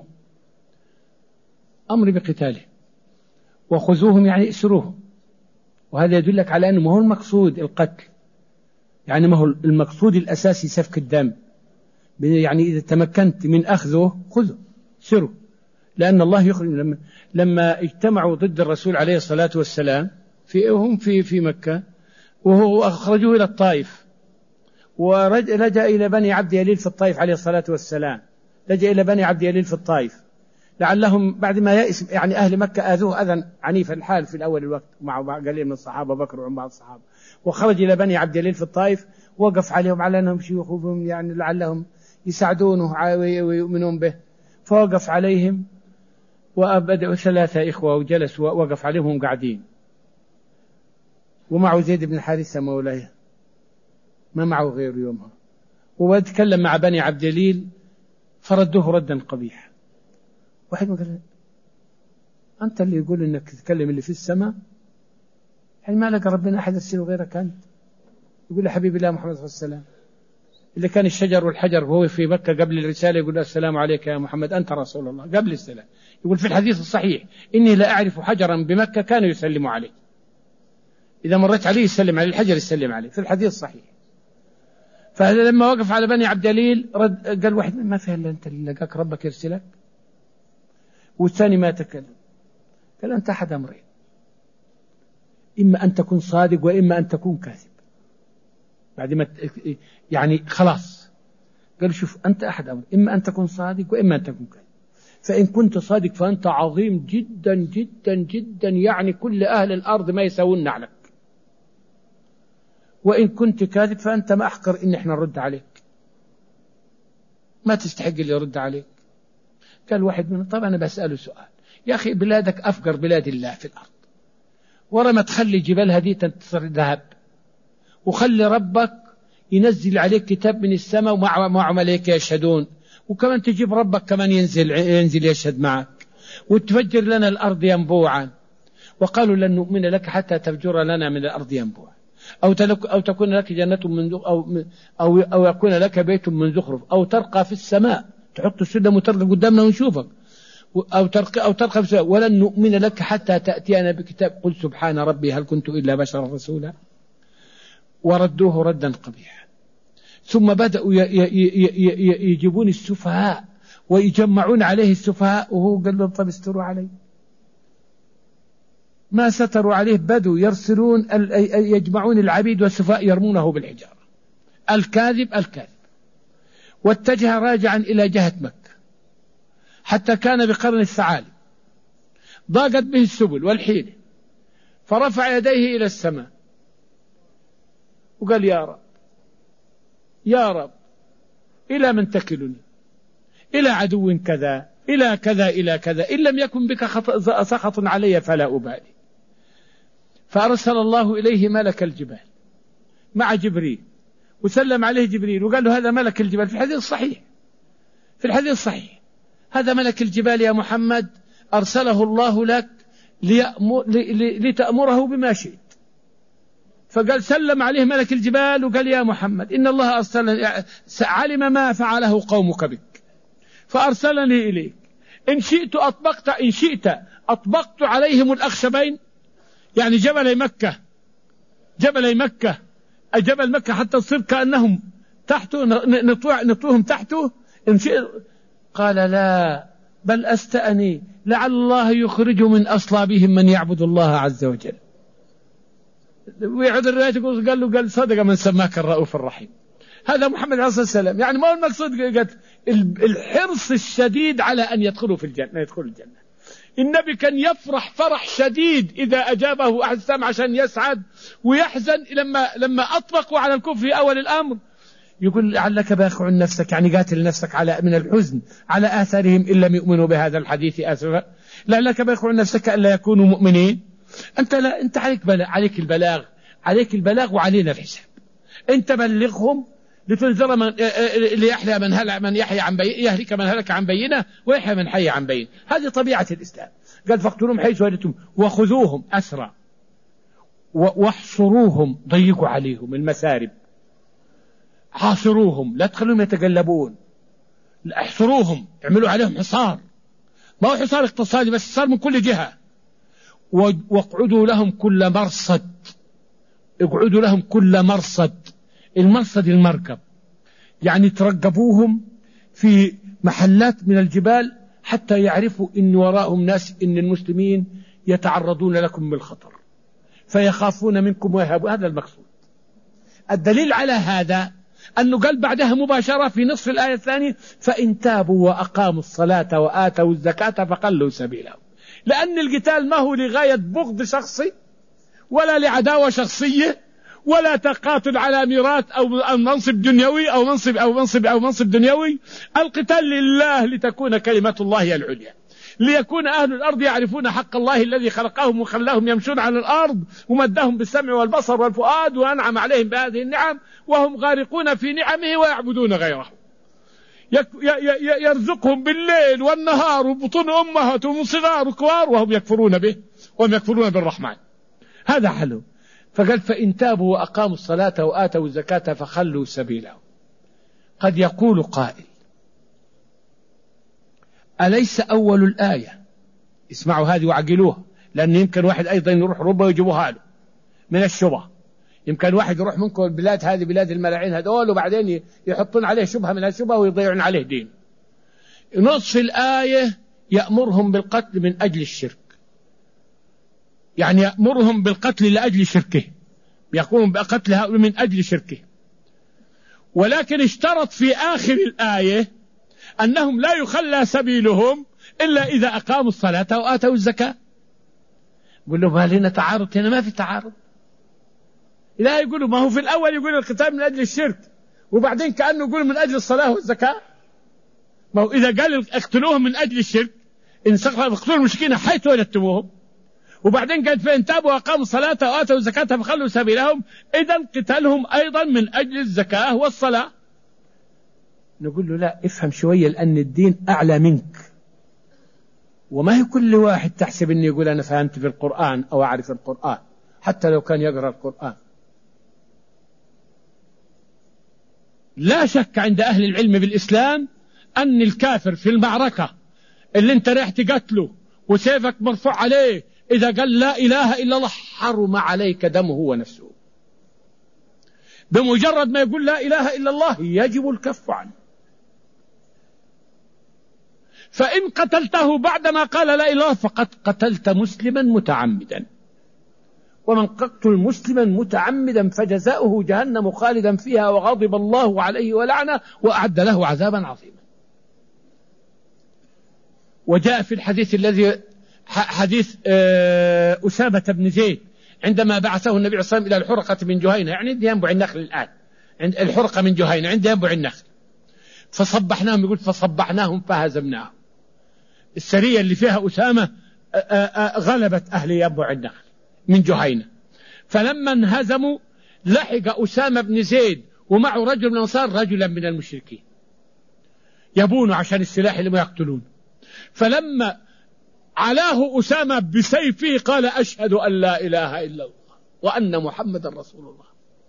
أمر بقتاله، وخذوهم يعني اسروهم. وهذا يدلك على أنه ما هو المقصود القتل، يعني ما هو المقصود الأساسي سفك الدم. يعني إذا تمكنت من أخذه خذه سره، لأن الله يخرج. لما, لما اجتمعوا ضد الرسول عليه الصلاة والسلام في هم في في مكة، وهو أخرجوه إلى الطائف، ولجأ إلى بني عبد يليل في الطائف عليه الصلاة والسلام، لجأ إلى بني عبد يليل في الطائف لعلهم بعد ما يأس يعني أهل مكة آذوه أذى عنيف الحال في الأول الوقت مع قليل من الصحابة بكر وعمر الصحابة، وخرج إلى بني عبد يليل في الطائف، وقف عليهم على أنهم شيوخهم يعني لعلهم يساعدونه ويؤمنون به، فوقف عليهم وأبدأوا ثلاثة إخوة وجلس ووقف عليهم قاعدين، ومعه زيد بن حارثة مولاي ما معه غير يومها، وتكلم مع بني عبد يليل فردوه ردا قبيح. واحد ما قال: أنت اللي يقول إنك تتكلم اللي في السماء، يعني ما لقى ربنا أحد يرسله غيرك أنت؟ يقول له: حبيب الله محمد صلى الله عليه وسلم اللي كان الشجر والحجر وهو في مكة قبل الرسالة يقول له: السلام عليك يا محمد أنت رسول الله، قبل السلام. يقول في الحديث الصحيح: إني لا أعرف حجرا بمكة كان يسلم عليه، إذا مرت عليه يسلم عليه، الحجر يسلم عليه، في الحديث الصحيح. فهذا لما وقف على بني عبد يليل رد قال واحد: ما فيه إلا أنت اللي لقاك ربك يرسلك. والثاني ما تكلم، قال: أنت أحد أمرين، إما أن تكون صادق وإما أن تكون كاذب. بعد ما يعني خلاص قال: شوف أنت أحد أمرين، إما أن تكون صادق وإما أن تكون كاذب. فإن كنت صادق فأنت عظيم جدا جدا جدا، يعني كل أهل الأرض ما يسوون نعلك. وإن كنت كاذب فأنت ما أحقر إن إحنا نرد عليك، ما تستحق اللي يرد عليك. قال واحد منهم: طبعا أنا بسأله سؤال، يا أخي بلادك أفقر بلاد الله في الأرض، ورا ما تخلي جبالها دي تنتصر ذهب، وخلي ربك ينزل عليك كتاب من السماء ومع ملائكة يشهدون، وكمان تجيب ربك كمان ينزل ينزل يشهد معك، وتفجر لنا الأرض ينبوعا. وقالوا: لن نؤمن لك حتى تفجر لنا من الأرض ينبوعا، أو أو تكون لك جنة من أو أو أو يكون لك بيت من زخرف، أو ترقى في السماء، تحط السلم وترقى قدامنا ونشوفك، أو ترقى أو ترقى في السماء، ولن نؤمن لك حتى تأتينا بكتاب. قل سبحان ربي هل كنت إلا بشرا رسولا. وردوه ردا قبيحا. ثم بدأوا يجيبون السفهاء ويجمعون عليه السفهاء، وهو قال لهم: طب استروا علي. ما ستروا عليه، بدوا يرسلون يجمعون العبيد والسفهاء يرمونه بالحجارة. الكاذب الكاذب، واتجه راجعا إلى جهة مكة حتى كان بقرن الثعالب، ضاقت به السبل والحيلة، فرفع يديه إلى السماء وقال يا رب يا رب إلى من تكلني؟ إلى عدو كذا إلى كذا إلى كذا، إن لم يكن بك سخط علي فلا أبالي. فأرسل الله إليه ملك الجبال مع جبريل، وسلم عليه جبريل وقال له هذا ملك الجبال، في الحديث الصحيح في الحديث الصحيح هذا ملك الجبال يا محمد، أرسله الله لك لتأمره بما شئت. فقال سلم عليه ملك الجبال وقال يا محمد إن الله أرسل علم ما فعله قومك بك فأرسلني إليك، إن شئت أطبقت إن شئت أطبقت عليهم الأخشبين، يعني جبلي مكة جبلي مكة جبل مكة حتى تصير كأنهم تحته، نطوع نطوهم تحته إن شئت. قال لا بل أستأني لعل الله يخرج من أصلابهم من يعبد الله عز وجل. ويعود الرواية يقول قال له قال صدق من سماك الرؤوف الرحيم. هذا محمد عليه الصلاة والسلام، يعني ما هو المقصود الحرص الشديد على أن يدخلوا في الجنة يدخلوا الجنة. النبي كان يفرح فرح شديد إذا أجابه أحد السامع عشان يسعد، ويحزن لما لما أطلقوا على الكفر في أول الأمر، يقول لعلك باخع نفسك، يعني قاتل نفسك على من الحزن على آثارهم إن لم يؤمنوا بهذا الحديث آسفا، لعلك باخع نفسك ألا يكونوا مؤمنين. أنت لا أنت عليك بلاغ عليك البلاغ عليك البلاغ وعلينا الحساب. أنت بلغهم لتنذر من ليحيى من هلك من يحيى عن بين يهلك من هلك عن بينه ويحيى من حي عن بين. هذه طبيعة الإسلام. قال فاقتلوهم حيث وجدتم وخذوهم أسرى واحصروهم، ضيقوا عليهم المسارب، حاصروهم لا تخلوهم يتقلبون، احصروهم اعملوا عليهم حصار، ما هو حصار اقتصادي بس حصار من كل جهة، واقعدوا لهم كل مرصد اقعدوا لهم كل مرصد. المرصد المركب، يعني ترقبوهم في محلات من الجبال حتى يعرفوا إن وراءهم ناس، إن المسلمين يتعرضون لكم بالخطر فيخافون منكم ويهابون. هذا المقصود. الدليل على هذا أنه قال بعدها مباشرة في نصف الآية الثانية فإن تابوا وأقاموا الصلاة وآتوا الزكاة فخلوا سبيلهم. لأن القتال ما هو لغاية بغض شخصي ولا لعداوة شخصية ولا تقاتل على ميراث أو منصب دنيوي أو منصب أو منصب أو منصب دنيوي. القتال لله لتكون كلمة الله العليا، ليكون أهل الأرض يعرفون حق الله الذي خلقهم وخلاهم يمشون على الأرض ومدهم بالسمع والبصر والفؤاد وأنعم عليهم بهذه النعم وهم غارقون في نعمه ويعبدون غيره. يرزقهم بالليل والنهار وبطون أمهاتهم صغار وكبار وهم يكفرون به وهم يكفرون بالرحمن. هذا حلو. فقال فإن تابوا وأقاموا الصلاة وآتوا الزكاة فخلوا سبيلهم. قد يقول قائل أليس أول الآية، اسمعوا هذه وعقلوها، لأن يمكن واحد أيضا يروح ربما ويجيبوها له من الشبهة. يمكن واحد يروح منكم البلاد هذه بلاد الملاعين هذول وبعدين يحطون عليه شبهة من الشبهة ويضيعون عليه دين. نصف الآية يأمرهم بالقتل من أجل الشرك، يعني يأمرهم بالقتل لأجل شركه، يقوم بقتل هؤلاء من أجل شركه. ولكن اشترط في آخر الآية أنهم لا يخلى سبيلهم إلا إذا أقاموا الصلاة وآتوا الزكاة. يقول له هل هنا تعارض؟ هنا ما في تعارض. لا يقولوا ما هو في الأول يقول القتال من أجل الشرك وبعدين كأنه يقول من أجل الصلاة والزكاة. ما هو إذا قال اقتلوهم من أجل الشرك إن اقتلوا المشركين حيث وجدتموهم، وبعدين قال فإن تابوا وأقاموا الصلاة وآتوا الزكاة فخلوا سبيلهم، إذن قتالهم أيضا من أجل الزكاة والصلاة. نقول له لا افهم شوية، لأن الدين أعلى منك، وما هي كل واحد تحسب أني يقول أنا فهمت في القرآن أو أعرف القرآن حتى لو كان يقرأ القرآن. لا شك عند أهل العلم بالإسلام أن الكافر في المعركة اللي انت رايح تقتله وسيفك مرفوع عليه إذا قال لا إله إلا الله حرم عليك دمه ونفسه. بمجرد ما يقول لا إله إلا الله يجب الكف عنه. فإن قتلته بعدما قال لا إله فقد قتلت مسلما متعمدا، ومن قتل مسلما متعمدا فجزاؤه جهنم خالدا فيها وغضب الله عليه ولعنه وأعد له عذابا عظيما. وجاء في الحديث الذي حديث أسامة بن زيد عندما بعثه النبي صلى الله عليه وسلم إلى الحرقة من جهينة، يعني عند ينبع النخل الآن، عند الحرقة من جهينة عند ينبع النخل، فصبحناهم، يقول فصبحناهم فهزمناهم. السرية اللي فيها أسامة غلبت أهل ينبع النخل من جهينة، فلما انهزموا لحق أسامة بن زيد ومعه رجل من الأنصار رجلا من المشركين يبون عشان السلاح اللي ما يقتلون، فلما علاه أسامة بسيفه قال أشهد أن لا إله إلا الله وأن محمد رسول الله.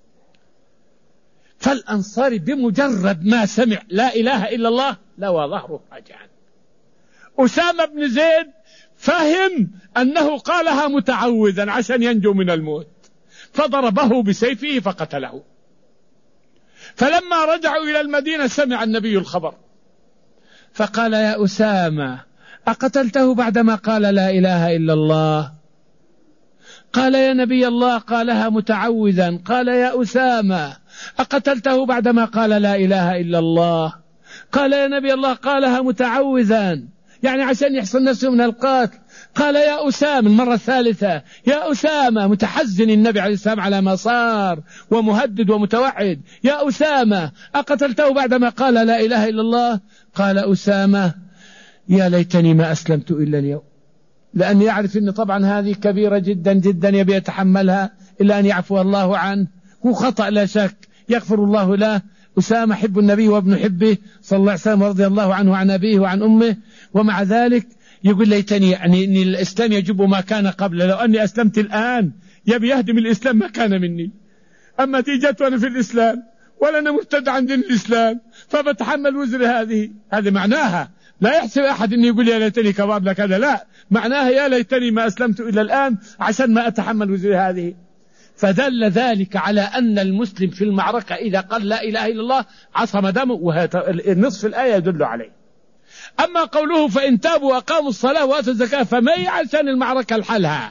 فالأنصاري بمجرد ما سمع لا إله إلا الله لوى ظهره راجعا. أسامة بن زيد فهم أنه قالها متعوذا عشان ينجو من الموت، فضربه بسيفه فقتله. فلما رجعوا إلى المدينة سمع النبي الخبر فقال يا أسامة أقتلته بعدما قال لا إله إلا الله؟ قال يا نبي الله قالها متعوذا. قال يا أسامة أقتلته بعدما قال لا إله إلا الله؟ قال يا نبي الله قالها متعوذا، يعني عشان يحصل نفسه من القاتل. قال يا أسامة المرة الثالثة يا أسامة، متحزن النبي عليه السلام على ما صار ومهدد ومتوعد، يا أسامة أقتلته بعدما قال لا إله إلا الله؟ قال أسامة يا ليتني ما أسلمت إلا اليوم، لأن يعرف أن طبعا هذه كبيرة جدا جدا يبي يتحملها إلا أن يعفو الله عنه، هو خطأ لا شك يغفر الله له. أسامة حب النبي وابن حبه صلى الله عليه وسلم ورضي الله عنه عن أبيه وعن أمه، ومع ذلك يقول ليتني يعني أن الإسلام يجب ما كان قبله، لو أني أسلمت الآن يبي يهدم الإسلام ما كان مني، أما تيجت وأنا في الإسلام ولا أنا مرتد عن دين الإسلام فبتحمل وزر هذه. هذه معناها لا يحسب أحد أن يقول يا ليتني كباب لك هذا، لا، معناها يا ليتني ما أسلمت إلى الآن عشان ما أتحمل وزر هذه. فدل ذلك على أن المسلم في المعركة إذا قال لا إله إلا الله عصم دمه، والنصف الآية يدل عليه. أما قوله فإن تابوا وأقاموا الصلاة وآتوا الزكاة فما هي عشان المعركة لحالها،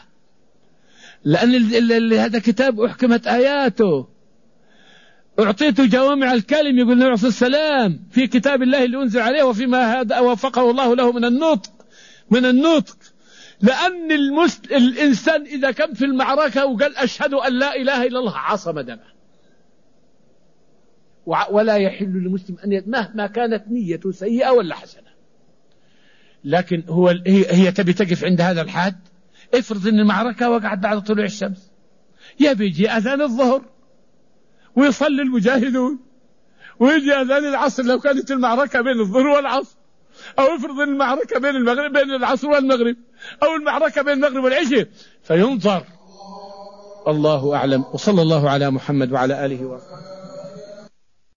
لأن هذا كتاب أحكمت آياته، أعطيت جوامع الكلم، يقول النبي عليه السلام في كتاب الله اللي أنزل عليه وفيما هذا وفقه الله له من النطق من النطق لأن المسل... الإنسان إذا كان في المعركة وقال أشهد أن لا إله إلا الله عصم دمه، ولا يحل للمسلم أن يد... مهما كانت نيته سيئة ولا حسنة. لكن هو هي, هي تبي تقف عند هذا الحد. افرض أن المعركة وقعت بعد طلوع الشمس، يبي يجي أذان الظهر ويصلي المجاهدون، ويجي أذان العصر لو كانت المعركة بين الظهر والعصر، أو افرض المعركة بين المغرب بين العصر والمغرب، أو المعركة بين المغرب والعشاء، فينظر. الله أعلم، وصلى الله على محمد وعلى آله وصحبه.